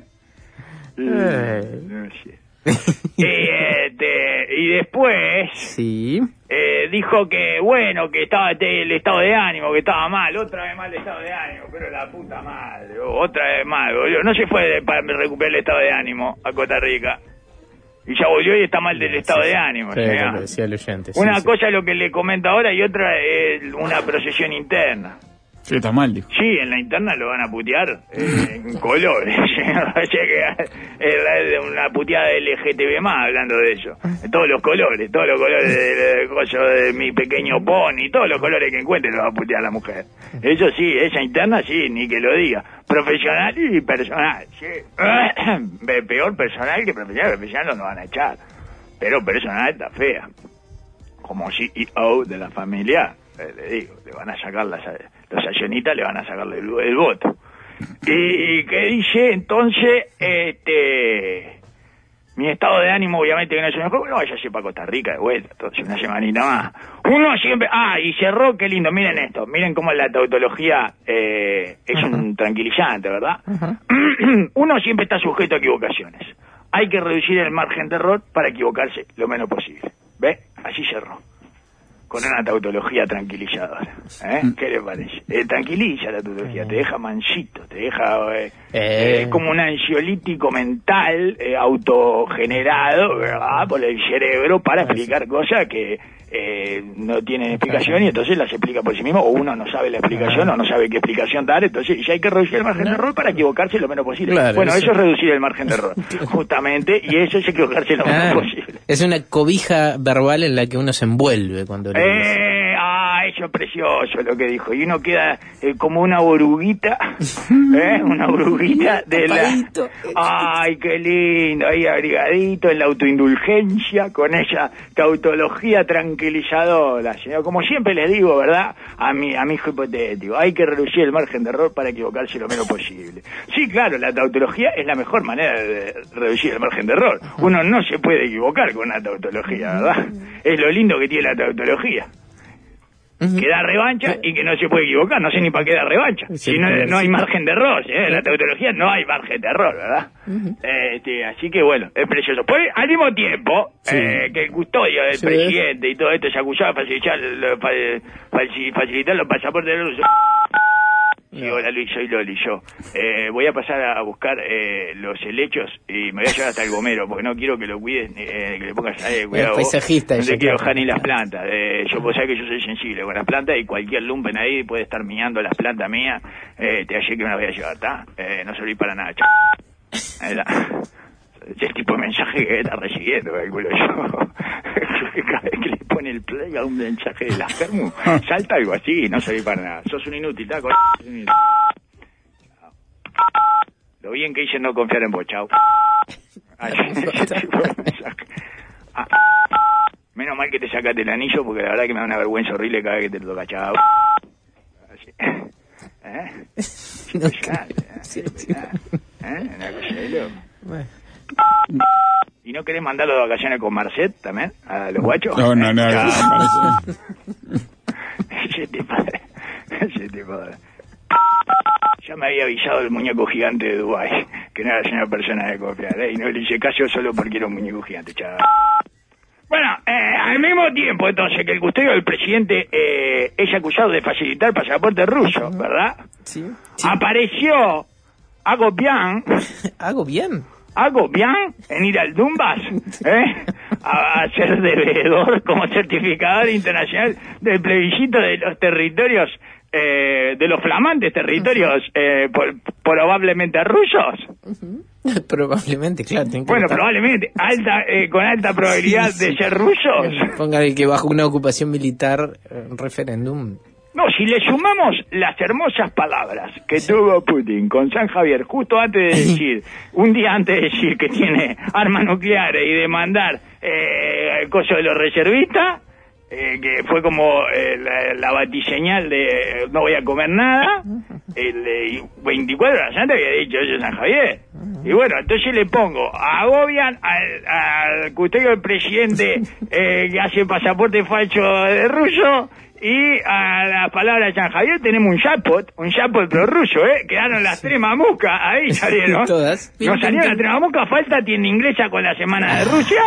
No sé. Y, este, y después Sí. eh, dijo que, bueno, que estaba este, el estado de ánimo, que estaba mal, otra vez mal el estado de ánimo, pero la puta madre, oh, otra vez mal, boludo. No se fue de- para recuperar el estado de ánimo a Costa Rica. Y ya volvió y está mal del estado de ánimo. Sí, señor. lo que decía el oyente. sí, Una sí. cosa es lo que le comento ahora y otra es una procesión interna. Sí, está mal, dijo. Sí, en la interna lo van a putear eh, en colores. O sea que es una puteada L G T B más hablando de eso. Todos los colores, todos los colores de, de, coso de mi pequeño pony, todos los colores que encuentre lo va a putear la mujer. Eso sí, esa interna sí, ni que lo diga. Profesional y personal, sí. Peor personal que profesional, profesional no nos van a echar. Pero personal está fea. Como C E O de la familia, eh, le digo, le van a sacar las, los accionistas, le van a sacarle el, el voto. Y, y que dice, entonces, este, mi estado de ánimo obviamente que no es el mejor, no váyase para Costa Rica de vuelta, entonces una semanita más. Uno siempre, ah, y cerró, qué lindo, miren esto, miren cómo la tautología eh, es un tranquilizante, ¿verdad? Uno siempre está sujeto a equivocaciones. Hay que reducir el margen de error para equivocarse lo menos posible. ¿Ve? Así cerró. Con una tautología tranquilizadora. ¿Eh? ¿Qué le parece? Eh, tranquiliza la tautología, te deja mansito, te deja eh, Eh. eh, como un ansiolítico mental eh, autogenerado, ¿verdad? Por el cerebro para explicar cosas que eh, no tienen explicación y entonces las explica por sí mismo, o uno no sabe la explicación o no sabe qué explicación dar, entonces ya hay que reducir el margen de error para equivocarse lo menos posible. Claro, bueno, eso- eso es reducir el margen de error, justamente, y eso es equivocarse lo menos Ah, posible. es una cobija verbal en la que uno se envuelve cuando lo dice. Eh, ah, eso es precioso lo que dijo. Y uno queda eh, como una oruguita, ¿eh? Una oruguita de la... Tapadito. Ay, qué lindo, ahí abrigadito en la autoindulgencia, con esa tautología tranquilizadora, señor. Como siempre les digo, ¿verdad? A mi, a mi hijo hipotético, hay que reducir el margen de error para equivocarse lo menos posible. Sí, claro, la tautología es la mejor manera de reducir el margen de error. Uno no se puede equivocar con una tautología, ¿verdad? Es lo lindo que tiene la tautología. uh-huh. que da revancha y que no se puede equivocar. No sé ni para qué da revancha. Sí, si no, no hay margen de error, ¿eh? En la tautología no hay margen de error, ¿verdad? Uh-huh. Este, así que bueno, es precioso. Pues, al mismo tiempo, sí. eh, que el custodio del sí. presidente y todo esto se acusaba de facilitar, facilitar los pasaportes de los... Sí, hola Luis, soy Loli, yo. Eh, voy a pasar a buscar eh, los helechos y me voy a llevar hasta el gomero, porque no quiero que lo cuides, eh, que le pongas eh, cuidado. Es paisajista. No te quiero dejar ni las plantas. Eh, yo puedo saber que yo soy sensible con las plantas y cualquier lumpen ahí puede estar miando las plantas mías. Eh, te ayer que me las voy a llevar, ¿está? Eh, no serví para nada, ch... Ese tipo de mensaje que está recibiendo, calculo yo. Cada vez que le pone el play a un mensaje de la Germu, salta algo así, no serví para nada. Sos un inútil, ¿tá? Lo bien que hice no confiar en vos, chau. Ay, ese tipo de mensaje. Ah, menos mal que te sacaste el anillo, porque la verdad que me da una vergüenza horrible cada vez que te lo toca, chau. Así. ¿Eh? No, ya, sí, sí. ¿Eh? Una cosa de loco. Bueno. ¿Y no querés mandarlo de vacaciones con Marcet también? ¿A los guachos? No, no, no. ¿Eh? no, no, no ese tipo de... Ese tipo de... Ya me había avisado el muñeco gigante de Dubái, que no era una persona de confiar, ¿eh? Y no le hice caso solo porque era un muñeco gigante, chaval. Bueno, eh, al mismo tiempo, entonces, que el custodio del presidente eh, es acusado de facilitar pasaporte ruso, ¿verdad? Sí. sí. Apareció Hago bien. ¿Hago bien? Hago bien en ir al Donbass, ¿eh? A, a ser devedor como certificador internacional del plebiscito de los territorios, eh, de los flamantes territorios eh, por, probablemente rusos. Uh-huh. Probablemente, claro. Bueno, estar... probablemente, alta eh, con alta probabilidad sí, sí. de ser rusos. Ponga el que bajo una ocupación militar, eh, referéndum. No, si le sumamos las hermosas palabras que sí. tuvo Putin con San Javier justo antes de decir, un día antes de decir que tiene armas nucleares y de mandar eh, el coso de los reservistas, eh, que fue como eh, la, la batiseñal de eh, no voy a comer nada, el eh, veinticuatro horas antes había dicho eso San Javier. Y bueno, entonces le pongo, agobian al, al custodio del presidente eh, que hace pasaporte falso de ruso. Y a la palabra de San Javier tenemos un jackpot, un jackpot prorruso, ¿eh? Quedaron las tres mamucas, ahí salieron. Todas. Nos salieron las tres mamucas, falta tienda inglesa con la semana de Rusia,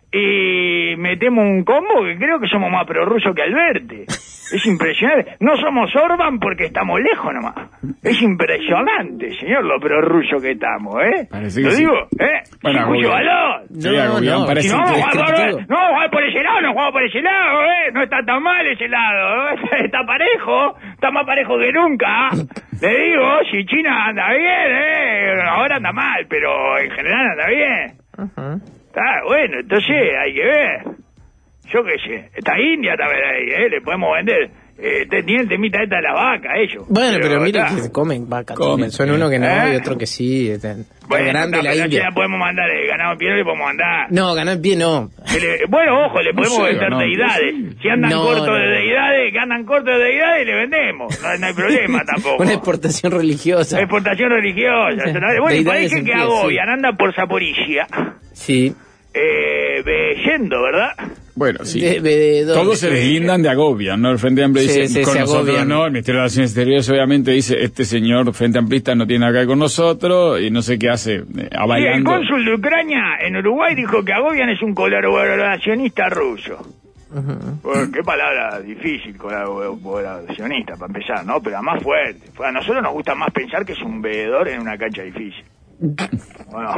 y metemos un combo que creo que somos más prorrusos que Alberti. Es impresionante. No somos Orban porque estamos lejos nomás. Es impresionante, señor, lo prorruso que estamos, ¿eh? Parece lo que digo, sí. ¿eh? Bueno, sin mucho valor. Sí, no, no, parece si no, que vamos a jugar, no, vamos por ese lado, no jugamos por ese lado, ¿eh? No está tan mal ese lado, ¿eh? Está parejo, está más parejo que nunca. Le digo, si China anda bien, ¿eh? Ahora anda mal, pero en general anda bien. Uh-huh. Está bueno, entonces hay que ver. Yo qué sé, está India también ahí, ¿eh? Le podemos vender. Eh, tienen temita esta de la vaca, ellos. Bueno, pero, pero mira que comen vaca. Comen, son sí. uno que no ¿Eh? y otro que sí. Está bueno, grande no, la India. La podemos mandar, el ganado en pie no le podemos mandar. No, ganado en pie no. Le, bueno, ojo, le podemos no sé, vender no, deidades. No, si andan no, cortos no, de deidades, que andan cortos de deidades, le vendemos. No, no hay problema tampoco. Una exportación religiosa. Una exportación religiosa. Sí. Bueno, y parece que agobian, sí. anda por Zaporizhia. Sí. Eh, yendo, ¿verdad? Bueno, sí. De, de, de Todos se deslindan de Agobian, ¿no? El Frente Amplio dice, sí, con se nosotros agobian. no. El Ministerio de Relaciones Exteriores obviamente dice, este señor Frente Amplista no tiene nada que ver con nosotros, y no sé qué hace, eh, avalando. Sí, el cónsul de Ucrania en Uruguay dijo que Agobian es un colaboracionista ruso. Uh-huh. Bueno, qué palabra difícil, colaboracionista, para empezar, ¿no? Pero más fuerte. A nosotros nos gusta más pensar que es un veedor en una cancha difícil. Bueno...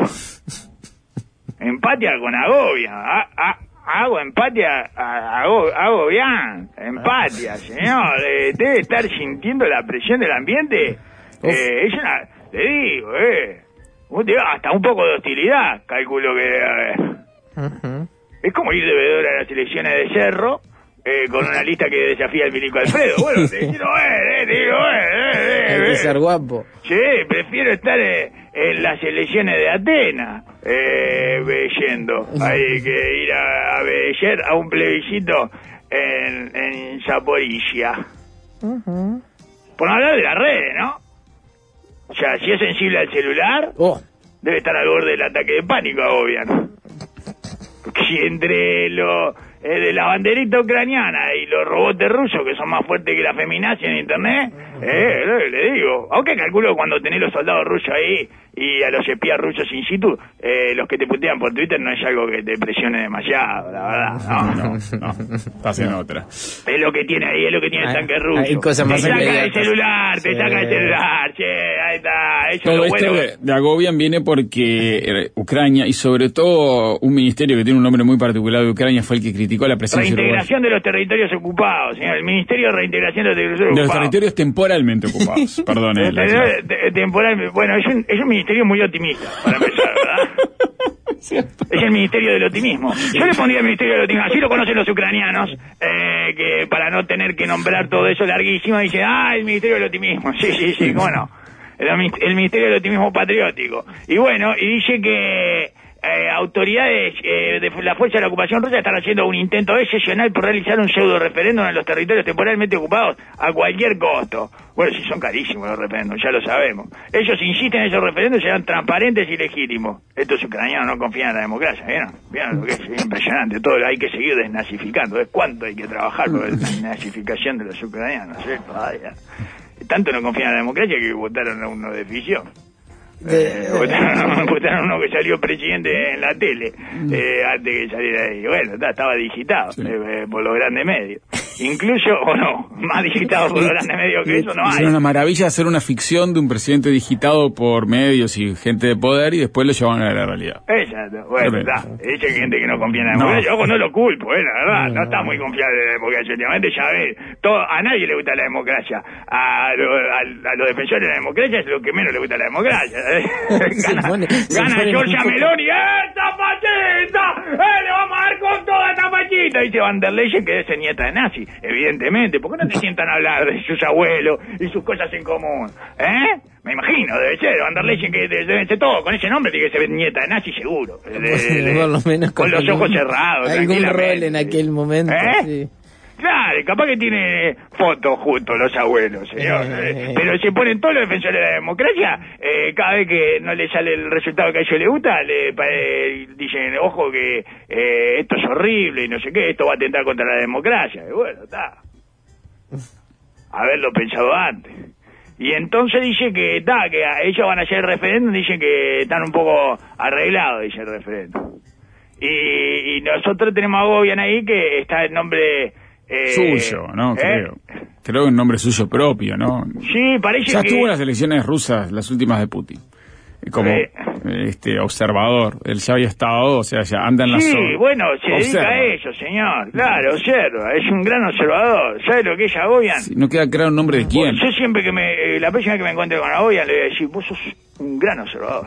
Empatia con Agobian, a, a, hago empatia, a, hago, hago bien, empatia, señor, eh, debe estar sintiendo la presión del ambiente, eh, es una, le digo, eh, hasta un poco de hostilidad, calculo que debe haber. Uh-huh. Es como ir de veedor a las elecciones de Cerro, eh, con una lista que desafía al Milico Alfredo. Bueno, te quiero ver, eh, te digo, eh, eh, eh, Hay que ser guapo. Sí, prefiero estar eh, en las elecciones de Atenas, eh, yendo. Hay que ir a, a ver a un plebiscito en, en Zaporizhia. Uh-huh. Por no hablar de las redes, ¿no? O sea, si es sensible al celular, oh. debe estar al borde del ataque de pánico, obvio, ¿no? Porque entre lo... eh, de la banderita ucraniana y los robots rusos que son más fuertes que la feminazi en internet, eh, le, le digo, aunque calculo que cuando tenés los soldados rusos ahí y a los espías rusos in situ, eh, los que te putean por Twitter no es algo que te presione demasiado, la verdad. No, no, no, estás en otra. Es lo que tiene ahí, es lo que tiene el tanque ruso. Hay cosas más te saca inmediatas. el celular, te Sí. saca el celular, che, ahí está. Eso Todo es lo esto bueno. de, de agobian viene porque eh, Ucrania y sobre todo un ministerio que tiene un nombre muy particular de Ucrania fue el que criticó la presencia uruguaya. Reintegración de los territorios ocupados, señor. El Ministerio de Reintegración de los Territorios De los Ocupados. territorios temporalmente ocupados, perdón. eh, la- Territorio te- temporal, bueno, es un, es un ministerio muy optimista, para empezar, ¿verdad? Es el ministerio del optimismo. Yo le pondría el ministerio del optimismo, así lo conocen los ucranianos, eh, que para no tener que nombrar todo eso larguísimo, dicen, ah, el ministerio del optimismo. Sí, sí, sí, cómo no. El, el ministerio del optimismo patriótico. Y bueno, y dice que eh, autoridades eh, de la Fuerza de la Ocupación Rusa están haciendo un intento excepcional por realizar un pseudo referéndum en los territorios temporalmente ocupados a cualquier costo. Bueno, si son carísimos los referéndums, ya lo sabemos. Ellos insisten en esos referéndums, serán transparentes y legítimos. Estos ucranianos no confían en la democracia, ¿vieron? ¿Vieron lo que es? Es impresionante, todo hay que seguir desnazificando. ¿Es cuánto hay que trabajar por la desnazificación de los ucranianos? ¿Eh? Todavía. Tanto no confían en la democracia que votaron a uno de ficción. Eh, votaron, votaron a uno que salió presidente en la tele eh, antes que saliera ahí. Bueno, ta, estaba digitado Sí. eh, por los grandes medios. Incluso, o no, más digitado por los grandes medios que eso no Es hay. una maravilla hacer una ficción de un presidente digitado por medios y gente de poder y después lo llevan a la realidad. Exacto, bueno, Tremendo. está. Esa gente que no confía en la No. democracia, ojo, no lo culpo, eh, la verdad, no, está muy confiable en la democracia. Últimamente ya ves, todo, a nadie le gusta la democracia. A, lo- a- a los defensores de la democracia es lo que menos le gusta la democracia. ¿eh? Se gana pone- se gana pone Giorgia un poco- Meloni, ¡eh, tapachita! ¡Eh, le vamos a dar con toda esta tapachita! Dice Van der Leyen que es nieta de nazi, evidentemente. ¿Por qué no te sientan a hablar de sus abuelos y sus cosas en común? ¿Eh? Me imagino, debe ser. Van der Leyen que de- debe ser todo. Con ese nombre tiene que ser nieta de nazi seguro. De- de- de- Por lo menos con los algún- ojos cerrados. Algún tranquilamente. rol en aquel momento. ¿Eh? Sí. Claro, capaz que tiene fotos juntos los abuelos, señor. Eh. Pero se ponen todos los defensores de la democracia, eh, cada vez que no le sale el resultado que a ellos les gusta, le pa- eh, dicen, ojo que eh, esto es horrible y no sé qué, esto va a atentar contra la democracia. Y bueno, está. Haberlo pensado antes. Y entonces dice que está, que a- ellos van a hacer el referéndum, dicen que están un poco arreglados, dice el referéndum. Y, y nosotros tenemos a Gobian ahí que está el nombre... Eh, Suyo, ¿no? ¿eh? Creo. Creo que un nombre suyo propio, ¿no? Sí, parece Ya que... estuvo en las elecciones rusas, las últimas de Putin. Como Sí. este observador. Él ya había estado, o sea, ya anda en la Sí, zona. bueno, se dedica Observa. a eso, señor. Claro, observa. Es un gran observador. ¿Sabe lo que es Agobian? Sí, no queda claro el nombre de quién. Yo siempre que me... eh, la próxima vez que me encuentre con Agobian le voy a decir, vos sos un gran observador.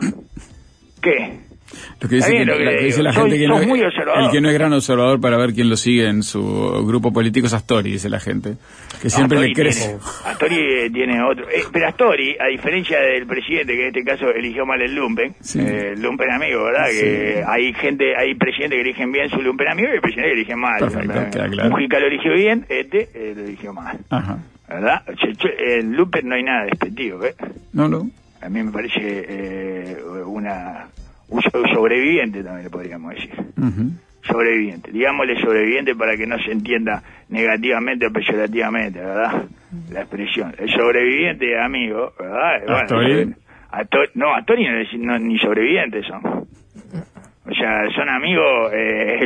¿Qué? Lo que dice, Está bien que- lo que la, le que dice digo. la Soy- gente que sos no muy es, observador. el que no es gran observador para ver quién lo sigue en su grupo político es Astori, dice la gente. Que siempre Astori le crece. tiene- Astori eh, tiene otro... eh, pero Astori, a diferencia del presidente, que en este caso eligió mal el lumpen, Sí. eh, el lumpen amigo, ¿verdad? Que hay gente, hay presidentes que eligen bien su lumpen amigo y hay presidentes que eligen mal. Perfecto, Lumpen queda amigo. claro. Mujica lo eligió bien, este eh, lo eligió mal. Ajá. ¿Verdad? Che, che, en lumpen no hay nada despectivo, ¿eh? No, no. A mí me parece eh, una un so- sobreviviente también le podríamos decir. Ujú. Sobreviviente. Digámosle sobreviviente para que no se entienda negativamente o peyorativamente, ¿verdad? La expresión. El sobreviviente, amigo, ¿verdad? Bueno, ¿Astori? Ato- no, Astori no, es- no, ni sobrevivientes son. O sea, son amigos, eh,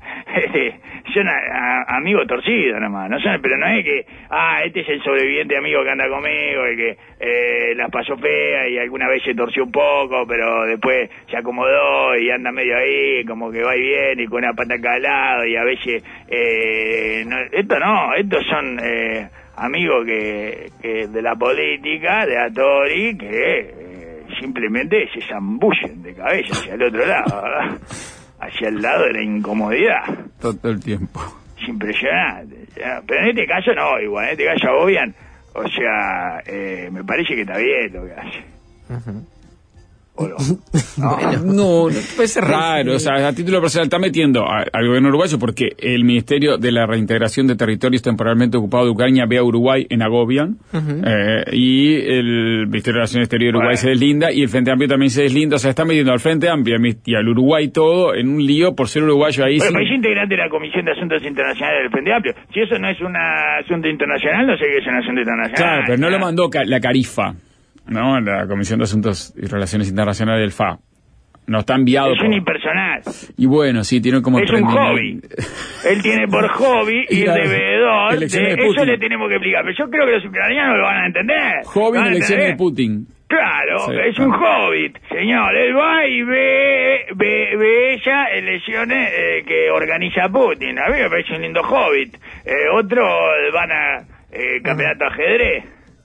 son, son a- a- amigos torcidos nomás, no son, pero no es que, ah, este es el sobreviviente amigo que anda conmigo, el que eh, las pasó fea y alguna vez se torció un poco, pero después se acomodó y anda medio ahí, como que va y viene y con una pata a cada lado y a veces, eh, no, esto no, estos son eh, amigos que, que de la política, de Astori, que... Eh, simplemente se zambullen de cabeza hacia el otro lado, ¿verdad? Hacia el lado de la incomodidad. Todo el tiempo. Es impresionante. ¿ya? Pero en este caso no, igual, en este caso Agobian, o sea, eh, me parece que está bien lo que hace. ¿O no? No, no, no puede ser Raro, o sea, a título personal está metiendo a- al gobierno uruguayo porque el Ministerio de la Reintegración de Territorios Temporalmente Ocupados de Ucrania ve a Uruguay en Agobian, Ujú. eh, y el Ministerio de Relaciones Exteriores de Uruguay Bueno. se deslinda y el Frente Amplio también se deslinda, o sea, está metiendo al Frente Amplio y al Uruguay todo en un lío por ser uruguayo ahí. Bueno, sin- país integrante de la Comisión de Asuntos Internacionales del Frente Amplio. Si eso no es un asunto internacional, no sé qué es un asunto internacional. Claro, pero no lo mandó ca- la Carifa, ¿no? La Comisión de Asuntos y Relaciones Internacionales del F A. No está enviado. Es por- unipersonal. Y bueno, sí, tiene como... Es un trending- hobby. Él tiene por hobby Y ir la- de bebedor. elecciones de- de eso Putin. le tenemos que explicar. Pero yo creo que los ucranianos lo van a entender. Hobby ¿Lo en van a elecciones de entender? Putin. Claro, Sí, es un claro. hobbit, señor. Él va y ve, ve, ve ella elecciones eh, que organiza Putin. A mí me parece un lindo hobbit. Eh, otros van a eh, campeonato de ajedrez.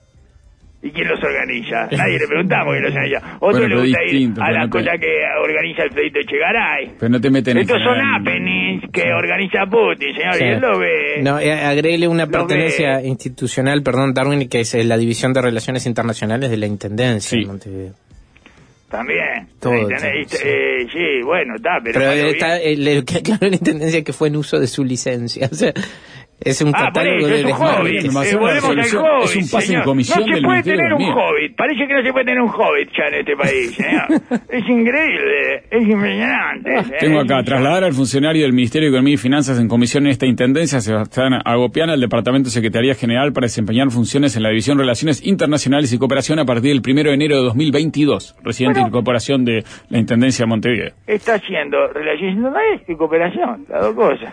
¿Y quién los organiza? Nadie le preguntamos quién los organiza. Otro Bueno, le pero gusta ir distinto, a pero las no te- cosas que organiza el Fedito Echegaray. Pero no te meten en... Estos son en- happenings que organiza Putin, señor, Sí. y él lo ve. No, eh, agréguele una Lo pertenencia ve. institucional, perdón, Darwin, que es eh, la División de Relaciones Internacionales de la Intendencia Sí. de Montevideo. También. Todo, ¿Entendés? sí. Eh, sí, bueno, está, pero... Pero malo bien. está, eh, le queda claro en la Intendencia que fue en uso de su licencia. O sea, es un Ah, por catálogo eso, de es un desmadre. hobbit. Me hace Eh, una volvemos al resolución, hobbit, es un pase en señor. comisión No se del puede Ministerio tener de un Economía. hobbit. Parece que no se puede tener un hobbit ya en este país, señor. Es increíble, es impresionante. eh. Tengo acá, trasladar al funcionario del Ministerio de Economía y Finanzas en comisión en esta intendencia, Sebastián Agopiana, al Departamento de Secretaría General para desempeñar funciones en la División Relaciones Internacionales y Cooperación a partir del primero de enero de dos mil veintidós, residente de incorporación de la Intendencia de Montevideo. Está haciendo relaciones internacionales y cooperación, las dos cosas.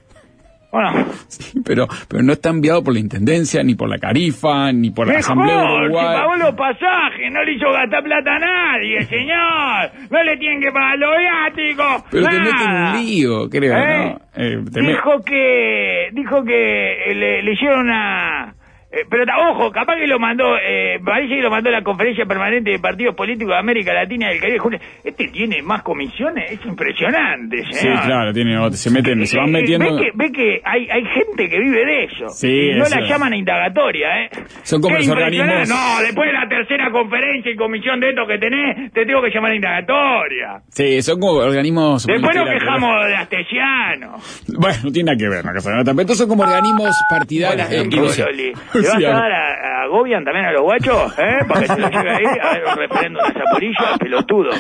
Bueno, Sí, pero, pero no está enviado por la Intendencia, ni por la Carifa, ni por la Asamblea de mejor, si Uruguay. pagó los pasajes, no le hizo gastar plata a nadie, señor. No le tienen que pagar los viáticos. Pero te nada. meten en un lío, creo, ¿Eh? ¿no? Eh, te me- Dijo que dijo que eh, le, le hicieron una eh, pero ta- ojo, capaz que lo mandó, eh, parece que lo mandó la Conferencia Permanente de Partidos Políticos de América Latina y del Caribe. Julio. Este tiene más comisiones, es impresionante, Sí, señor. claro, tiene, se meten, se van Eh, eh, metiendo... Ve que, ve que hay, hay gente que vive de eso. Sí, y no eso la es. llaman a indagatoria, ¿eh? Son como Qué los impresionante. organismos- No, después de la tercera conferencia y comisión de esto que tenés, te tengo que llamar a indagatoria. Sí, son como organismos... Después nos multilaterales. quejamos de Astesiano. Bueno, no tiene nada que ver una cosa con la otra, pero estos son como organismos paritarios. Hola, eh, Nico, y- Loli. ¿Le vas Sí, a a- dar a, a Gobian también a los guachos? ¿Eh? Para que se lo lleve ahí a ver un referéndum de Zaporilla, pelotudo.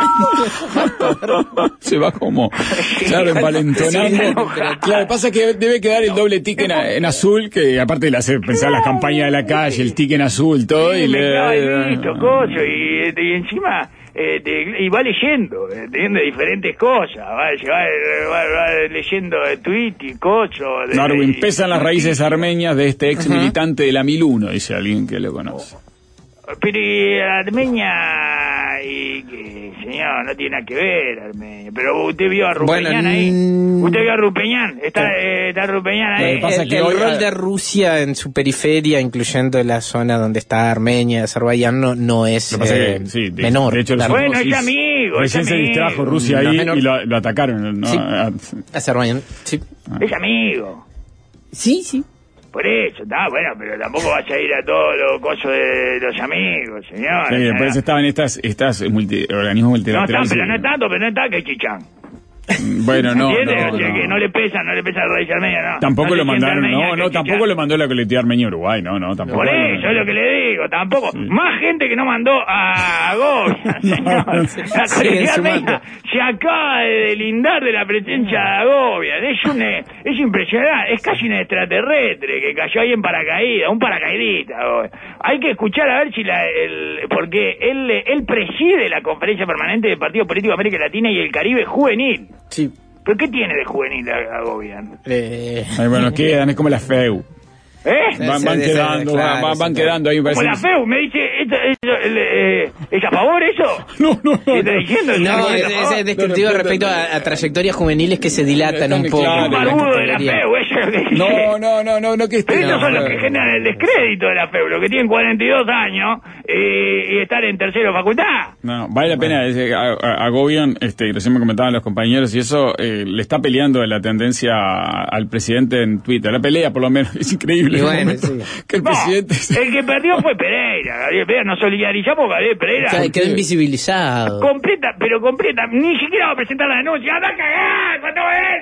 Se va como, claro, empalentonando. Claro, pasa que debe quedar el doble tic en, a- en azul, que aparte le hace pensar las campañas de la calle, el tic en azul, todo, Sí, y me clava el le... visto, coso, y, y encima... eh, te- y va leyendo, entiende diferentes cosas, va, va, va- va leyendo de tweet y cocho. de- Darwin, y- pesan las raíces armenias de este ex militante de la mil uno, dice alguien que lo conoce. Pero y Armenia, y que, señor, no tiene nada que ver Armenia. Pero usted vio a Rupeñán Bueno, ahí. mm, Usted vio a Rupeñán. Está, eh, está Rupeñán Lo ahí. que pasa el, que el hoy- rol de Rusia en su periferia, incluyendo la zona donde está Armenia, Azerbaiyán, no, no es Lo que pasa eh, que, sí, de, menor. de hecho, los La- Bueno, rusos, es amigo, recién es se amigo. distrajo Rusia No, ahí menor. y lo, lo atacaron, ¿no? Sí. Ah, Azerbaiyán, sí. Es amigo. Sí, sí. Por eso, está bueno, pero tampoco vas a ir a todos los cosos de los amigos, señor. sí, después estaban estas, estas multi, organismos No están, multilaterales. pero no es tanto, pero no está que chichán. Bueno, no, ¿Entiendes? no, O sea, no. que no le pesa, no le pesa la raíz armenia, no. Tampoco No lo se siente mandaron, armenia no, que no, chichán. tampoco lo mandó la colectividad armenia Uruguay, no, no, tampoco. Por eso es lo que le digo, tampoco. Más gente que no mandó a Agobian, señor. La Siguen colectividad sumando. armenia se acaba de delindar de la presencia de Agobian. Es, un, eh, es impresionante, es casi un extraterrestre que cayó ahí en paracaídas, un paracaidista. Agobian. Hay que escuchar a ver si la... El, porque él, él preside la Conferencia Permanente del Partido Político de América Latina y el Caribe Juvenil. Sí. ¿Pero qué tiene de juvenil Agobian? Eh, Ay, bueno, quedan, es como la F E U. ¿Eh? Van, Ese- van ese- quedando, claro, van, van, ese- van quedando ahí, me Como parece. la F E U, me dice, ¿esto, esto, el, eh, ¿es a favor eso? No, no, no. ¿Qué está no. diciendo? ¿Es No, algo es, a favor? es descriptivo No, no, respecto no, no. a, a trayectorias juveniles que se dilatan un poco. Claro, Un la barbudo de la F E U, eso es lo que dice. No, no, no, no, no, que Pero este. estos no, son los no, que no. generan el descrédito de la F E U, los que tienen cuarenta y dos años eh, y están en tercero facultad. No, vale la pena. Es, a, a- Agobian, este, recién me comentaban los compañeros, y eso eh, le está peleando la tendencia a- al presidente en Twitter. La pelea, por lo menos, es increíble. Y bueno, sí. Que el No, presidente... el que perdió fue Pereira. Gabriel Pereira, nos solidarizamos con Gabriel Pereira. Quedó- Quedó invisibilizado. Completa, pero completa. Ni siquiera va a presentar la denuncia. ¡Anda a cagar! ¿Cuánto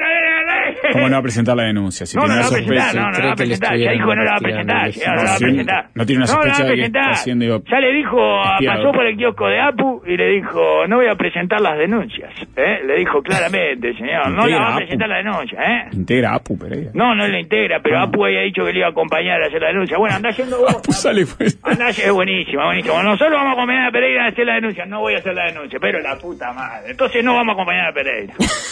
es? ¿Cómo no va a presentar la denuncia? Si No, no tiene la va a una presentar, sospecha. no, no la creo va a que le presentar. Ya estuvieron dijo que no la va a investigando presentar. el Ya no la va a sí, presentar. no tiene una No la va sospecha a de que presentar. está siendo Ya le dijo, espiado. pasó por el kiosco de Apu y le dijo, no voy a presentar las denuncias. ¿eh? Le dijo claramente, señor, no la va a Apu. presentar la denuncia. ¿eh? Integra a Apu Pereira. No, no la integra, pero Ah. Apu había dicho que le iba a acompañar a hacer la denuncia. Bueno, anda yendo vos. Apu sale pues. Andá, es buenísima, buenísima. Nosotros vamos a acompañar a Pereira a hacer la denuncia. No voy a hacer la denuncia, pero la puta madre. Entonces no vamos a acompañar a Pereira.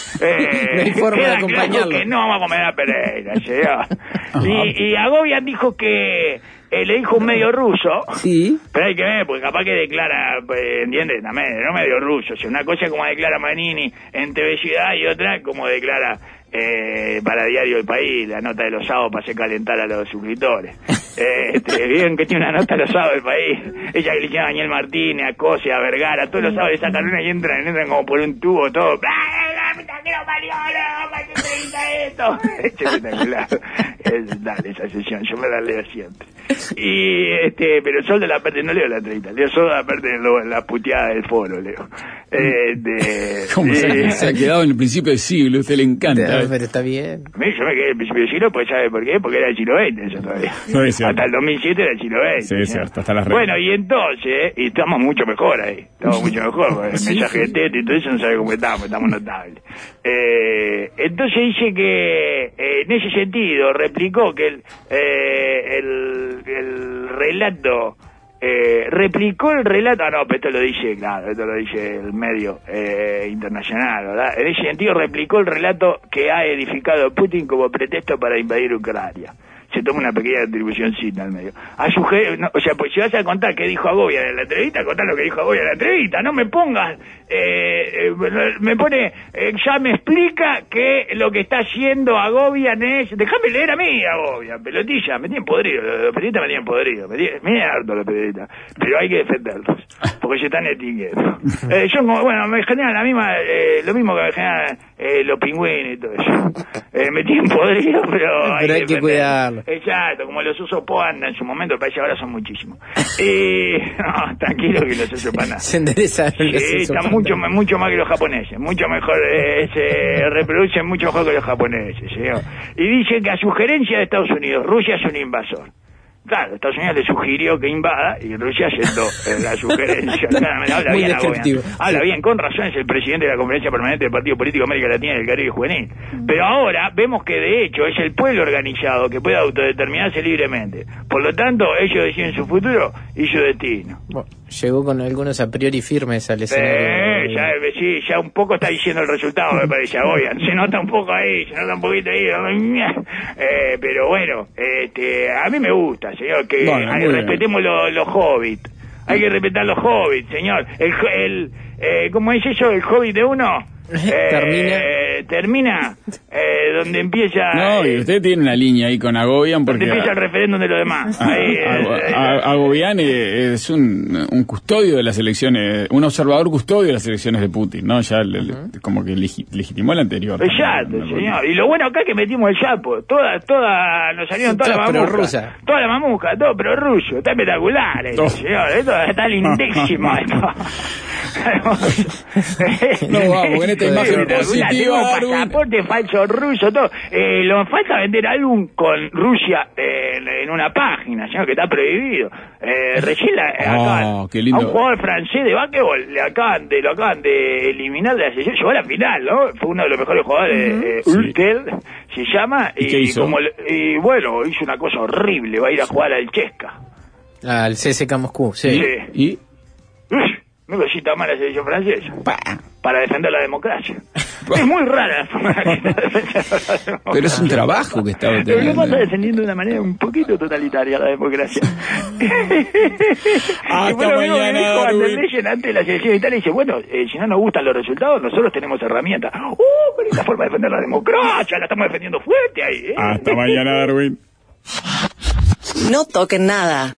Eh, No hay forma de queda acompañarlo. claro que no vamos a acompañar a Pereira, señor. Y, y Agobian dijo que eh, le dijo un medio ruso. Sí. Pero hay que ver, porque capaz que declara, pues, ¿entiendes? También, no medio ruso. O sea, una cosa es como declara Manini en T V Ciudad y otra como declara eh, para Diario El País, la nota de los sábados para hacer calentar a los suscriptores. Eh, este, Vieron que tiene una nota los sábados del País. Ella que le llama a Daniel Martínez, a Cose, a Vergara, todos los sábados le sacan una y entran, entran como por un tubo, todo. ¡Ah, la puta que lo parió, no! ¿Para qué se grita esto? Es espectacular. Es, dale, esa sesión, yo me la leo siempre. Y, este, pero Sol de la parte, no leo la treinta, leo solo la parte de lo, la puteada del foro, leo. Eh, de, ¿Cómo se, de- ha, se ha quedado en el principio del siglo? A usted le encanta. Pero, pero está bien. A mí yo me quedé en el principio del siglo, pues ¿sabe por qué? Porque era el siglo veinte eso todavía. No, es cierto. Hasta el dos mil siete era el siglo veinte. Sí, es ¿no? cierto, hasta las reglas. Bueno, y entonces, y estamos mucho mejor ahí, estamos mucho mejor, porque el Sí, mensaje de texto y todo eso no sabe cómo estamos, estamos notables. Eh, entonces dice que eh, en ese sentido replicó que el, eh, el, el relato... Eh, replicó el relato, ah no, pero esto lo dice, claro, esto lo dice el medio eh, internacional, ¿verdad? En ese sentido replicó el relato que ha edificado Putin como pretexto para invadir Ucrania. Se toma una pequeña atribucióncita al medio. A su je- no, o sea, pues si vas a contar qué dijo Agobian en la entrevista, contá lo que dijo Agobian en la entrevista, no me pongas, eh, eh, me pone, eh, ya me explica que lo que está haciendo Agobian es, déjame leer a mí Agobian, pelotilla, me tienen podrido, los periodistas me tienen podrido, me tienen, me tienen harto los periodistas, pero hay que defenderlos, porque se están etiquetando. Eh, yo, como, bueno, me generan la misma, eh, lo mismo que me generan eh, los pingüinos y todo eso. Eh, me tienen podrido, pero, Pero hay que defenderlos. cuidarlo. Exacto, como los usos Panda en su momento, parece ahora son muchísimos. Y no, tranquilo que los usos Panda. Se enderezaron los Sí, usos están Panda. mucho, mucho más que los japoneses, mucho mejor, eh, se reproducen mucho mejor que los japoneses, señor. Y dice que a sugerencia de Estados Unidos, Rusia es un invasor. Claro, Estados Unidos le sugirió que invada y Rusia aceptó eh, la sugerencia. Claramente, habla Muy bien, descriptivo. Agobian. Habla bien, con razón es el presidente de la Conferencia Permanente del Partido Político América Latina y del Caribe Juvenil. Pero ahora vemos que de hecho es el pueblo organizado que puede autodeterminarse libremente. Por lo tanto, ellos deciden su futuro y su destino. Bueno, llegó con algunos a priori firmes al escenario. Eh, ya, sí, ya un poco está diciendo el resultado, me parece, Agobian. Se nota un poco ahí, se nota un poquito ahí. Eh, pero bueno, este, a mí me gusta, señor, que Bueno, ay, muy bien. respetemos los los hobbits. Hay que respetar los hobbits, señor. El, jo- el eh, ¿cómo es eso? El hobbit de uno. Eh, Termina. termina eh, donde empieza No, y eh, usted tiene una línea ahí con Agobian donde porque... empieza el referéndum de los demás. Ahí, eh, Ago- eh, A- Agobian eh, es un, un custodio de las elecciones, un observador custodio de las elecciones de Putin, ¿no? Ya le- le- como que legi- legitimó el anterior. Exacto, Una- señor. Y lo bueno acá es que metimos el sapo. Toda, toda, nos salieron todas Todas las mamucas. prorrusa. Toda la mamuca, todo pero ruso. Está espectacular esto, Oh. señor. Esto está lindísimo esto. No, vamos, con esta imagen Espectacular. positiva, Tengo Darwin. pasaporte falso ruso, todo. Eh, lo falta vender álbum con Rusia eh, en, en una página, señor, que está prohibido. Eh, recién la, eh, Oh, acá, qué lindo. a un jugador francés de básquetbol le acaban de, lo acaban de eliminar de la selección, llegó a la final, ¿no? Fue uno de los mejores jugadores, eh, Sí. Urtel se llama, ¿Y y, qué hizo? como le- y bueno, hizo una cosa horrible, va a ir a jugar al Chesca. Al C S K Moscú, sí. Sí. Y... Uy, me cosita mal la selección francesa. Pa. Para defender la democracia. Es muy rara la forma de defender la democracia. Pero es un trabajo que estaba Pero lo teniendo. está defendiendo de una manera un poquito totalitaria la democracia. Hasta Y fue lo mismo que mañana, dijo Darwin. Anderlecht antes de la selección de Italia. Dice, bueno, eh, si no nos gustan los resultados, nosotros tenemos herramientas. ¡Uh! Pero esta forma de defender la democracia, la estamos defendiendo fuerte ahí. ¿eh? Hasta mañana, Darwin. No toquen nada.